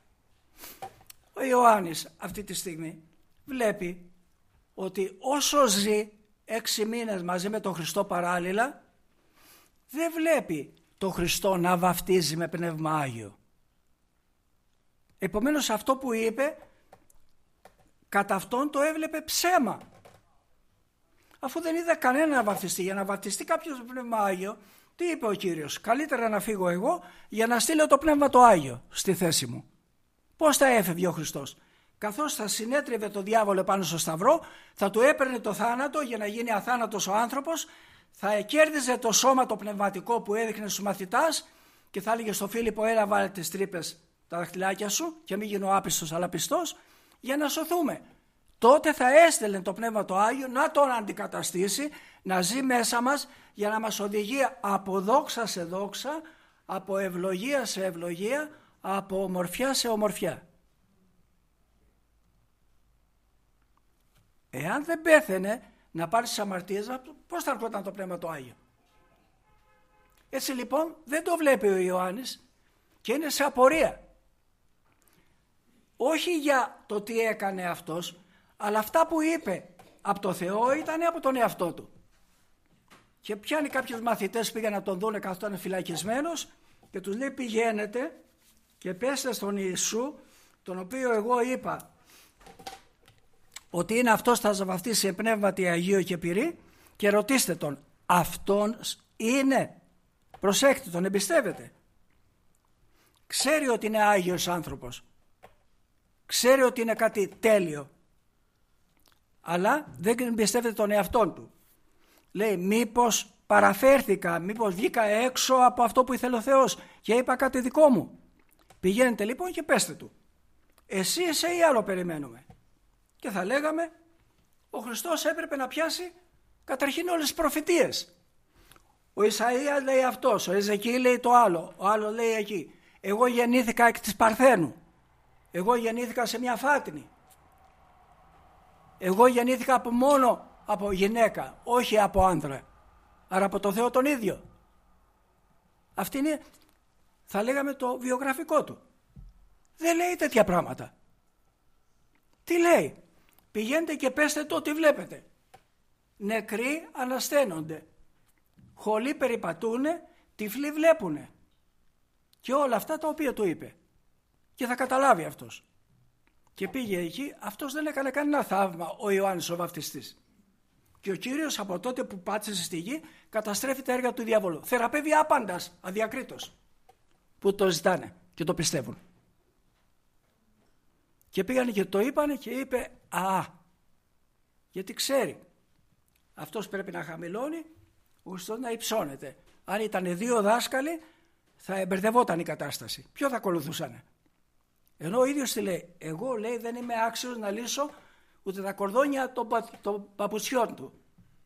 Ο Ιωάννης αυτή τη στιγμή βλέπει ότι όσο ζει 6 μήνες μαζί με τον Χριστό παράλληλα, δεν βλέπει τον Χριστό να βαφτίζει με Πνεύμα Άγιο. Επομένως αυτό που είπε, κατά αυτόν το έβλεπε ψέμα. Αφού δεν είδε κανένα να βαφτιστεί. Για να βαφτιστεί κάποιος με Πνεύμα Άγιο, τι είπε ο Κύριος? Καλύτερα να φύγω εγώ για να στείλω το Πνεύμα το Άγιο στη θέση μου. Πώς θα έφευγε ο Χριστός? Καθώς θα συνέτριβε το διάβολο πάνω στο σταυρό, θα του έπαιρνε το θάνατο για να γίνει αθάνατος ο άνθρωπος, θα κέρδιζε το σώμα το πνευματικό που έδειχνε στους μαθητάς και θα έλεγε στο Φίλιππο, έλα βάλε τις τρύπες τα δαχτυλάκια σου και μην γίνω άπιστος αλλά πιστός, για να σωθούμε. Τότε θα έστελνε το Πνεύμα το Άγιο να τον αντικαταστήσει, να ζει μέσα μας για να μας οδηγεί από δόξα σε δόξα, από ευλογία σε ευλογία, από ομορφιά σε ομορφιά. Εάν δεν πέθαινε να πάρει τις αμαρτίες, πώς θα έρχονταν το Πνεύμα το Άγιο? Έτσι λοιπόν δεν το βλέπει ο Ιωάννης και είναι σε απορία. Όχι για το τι έκανε αυτός, αλλά αυτά που είπε από το Θεό ήταν από τον εαυτό του. Και πιάνει κάποιους μαθητές, πήγαν να τον δούνε καθώς ήταν φυλακισμένος και τους λέει, πηγαίνετε και πέστε στον Ιησού, τον οποίο εγώ είπα ότι είναι αυτός θα σας βαφτίσει σε πνεύματι Αγίου και πυρί, και ρωτήστε τον, αυτόν είναι? Προσέχτε, τον εμπιστεύετε? Ξέρει ότι είναι Άγιος άνθρωπος, ξέρει ότι είναι κάτι τέλειο, αλλά δεν εμπιστεύεται τον εαυτόν του. Λέει, μήπως παραφέρθηκα, μήπως βγήκα έξω από αυτό που ήθελε ο Θεός και είπα κάτι δικό μου? Πηγαίνετε λοιπόν και πέστε του, εσύ είσαι ή άλλο περιμένουμε? Και θα λέγαμε, ο Χριστός έπρεπε να πιάσει καταρχήν όλες τις προφητείες. Ο Ισαΐας λέει αυτός, ο Εζεκίη λέει το άλλο, ο άλλος λέει εκεί. Εγώ γεννήθηκα εκ της Παρθένου. Εγώ γεννήθηκα σε μια φάτνη. Εγώ γεννήθηκα μόνο από γυναίκα, όχι από άντρα. Άρα από το Θεό τον ίδιο. Αυτή είναι, θα λέγαμε, το βιογραφικό του. Δεν λέει τέτοια πράγματα. Τι λέει? Πηγαίνετε και πέστε το ότι βλέπετε. Νεκροί ανασταίνονται. Χολοί περιπατούνε, τυφλοί βλέπουνε. Και όλα αυτά τα οποία του είπε. Και θα καταλάβει αυτός. Και πήγε εκεί, αυτός δεν έκανε κανένα θαύμα, ο Ιωάννης ο Βαπτιστής. Και ο Κύριος από τότε που πάτησε στη γη καταστρέφει τα έργα του διαβόλου. Θεραπεύει άπαντας, αδιακρίτως, που το ζητάνε και το πιστεύουν. Και πήγανε και το είπανε και είπε γιατί ξέρει. Αυτός πρέπει να χαμηλώνει, ώστε να υψώνεται. Αν ήταν 2 δάσκαλοι θα εμπερδευόταν η κατάσταση. Ποιο θα ακολουθούσανε? Ενώ ο ίδιος τι λέει? Εγώ, λέει, δεν είμαι άξιος να λύσω ούτε τα κορδόνια των παπουτσιών του.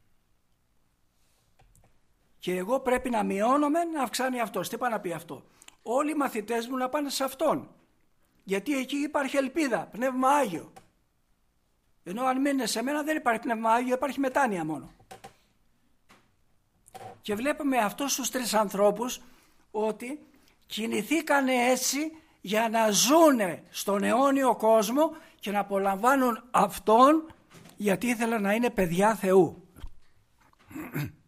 Και εγώ πρέπει να μειώνομαι, να αυξάνει αυτός. Τι πάει να πει αυτό? Όλοι οι μαθητές μου να πάνε σε αυτόν. Γιατί εκεί υπάρχει ελπίδα, πνεύμα Άγιο. Ενώ αν μείνει σε μένα δεν υπάρχει πνεύμα Άγιο, υπάρχει μετάνοια μόνο. Και βλέπουμε αυτούς τους 3 ανθρώπους ότι κινηθήκανε έτσι για να ζούνε στον αιώνιο κόσμο και να απολαμβάνουν Αυτόν, γιατί ήθελαν να είναι παιδιά Θεού.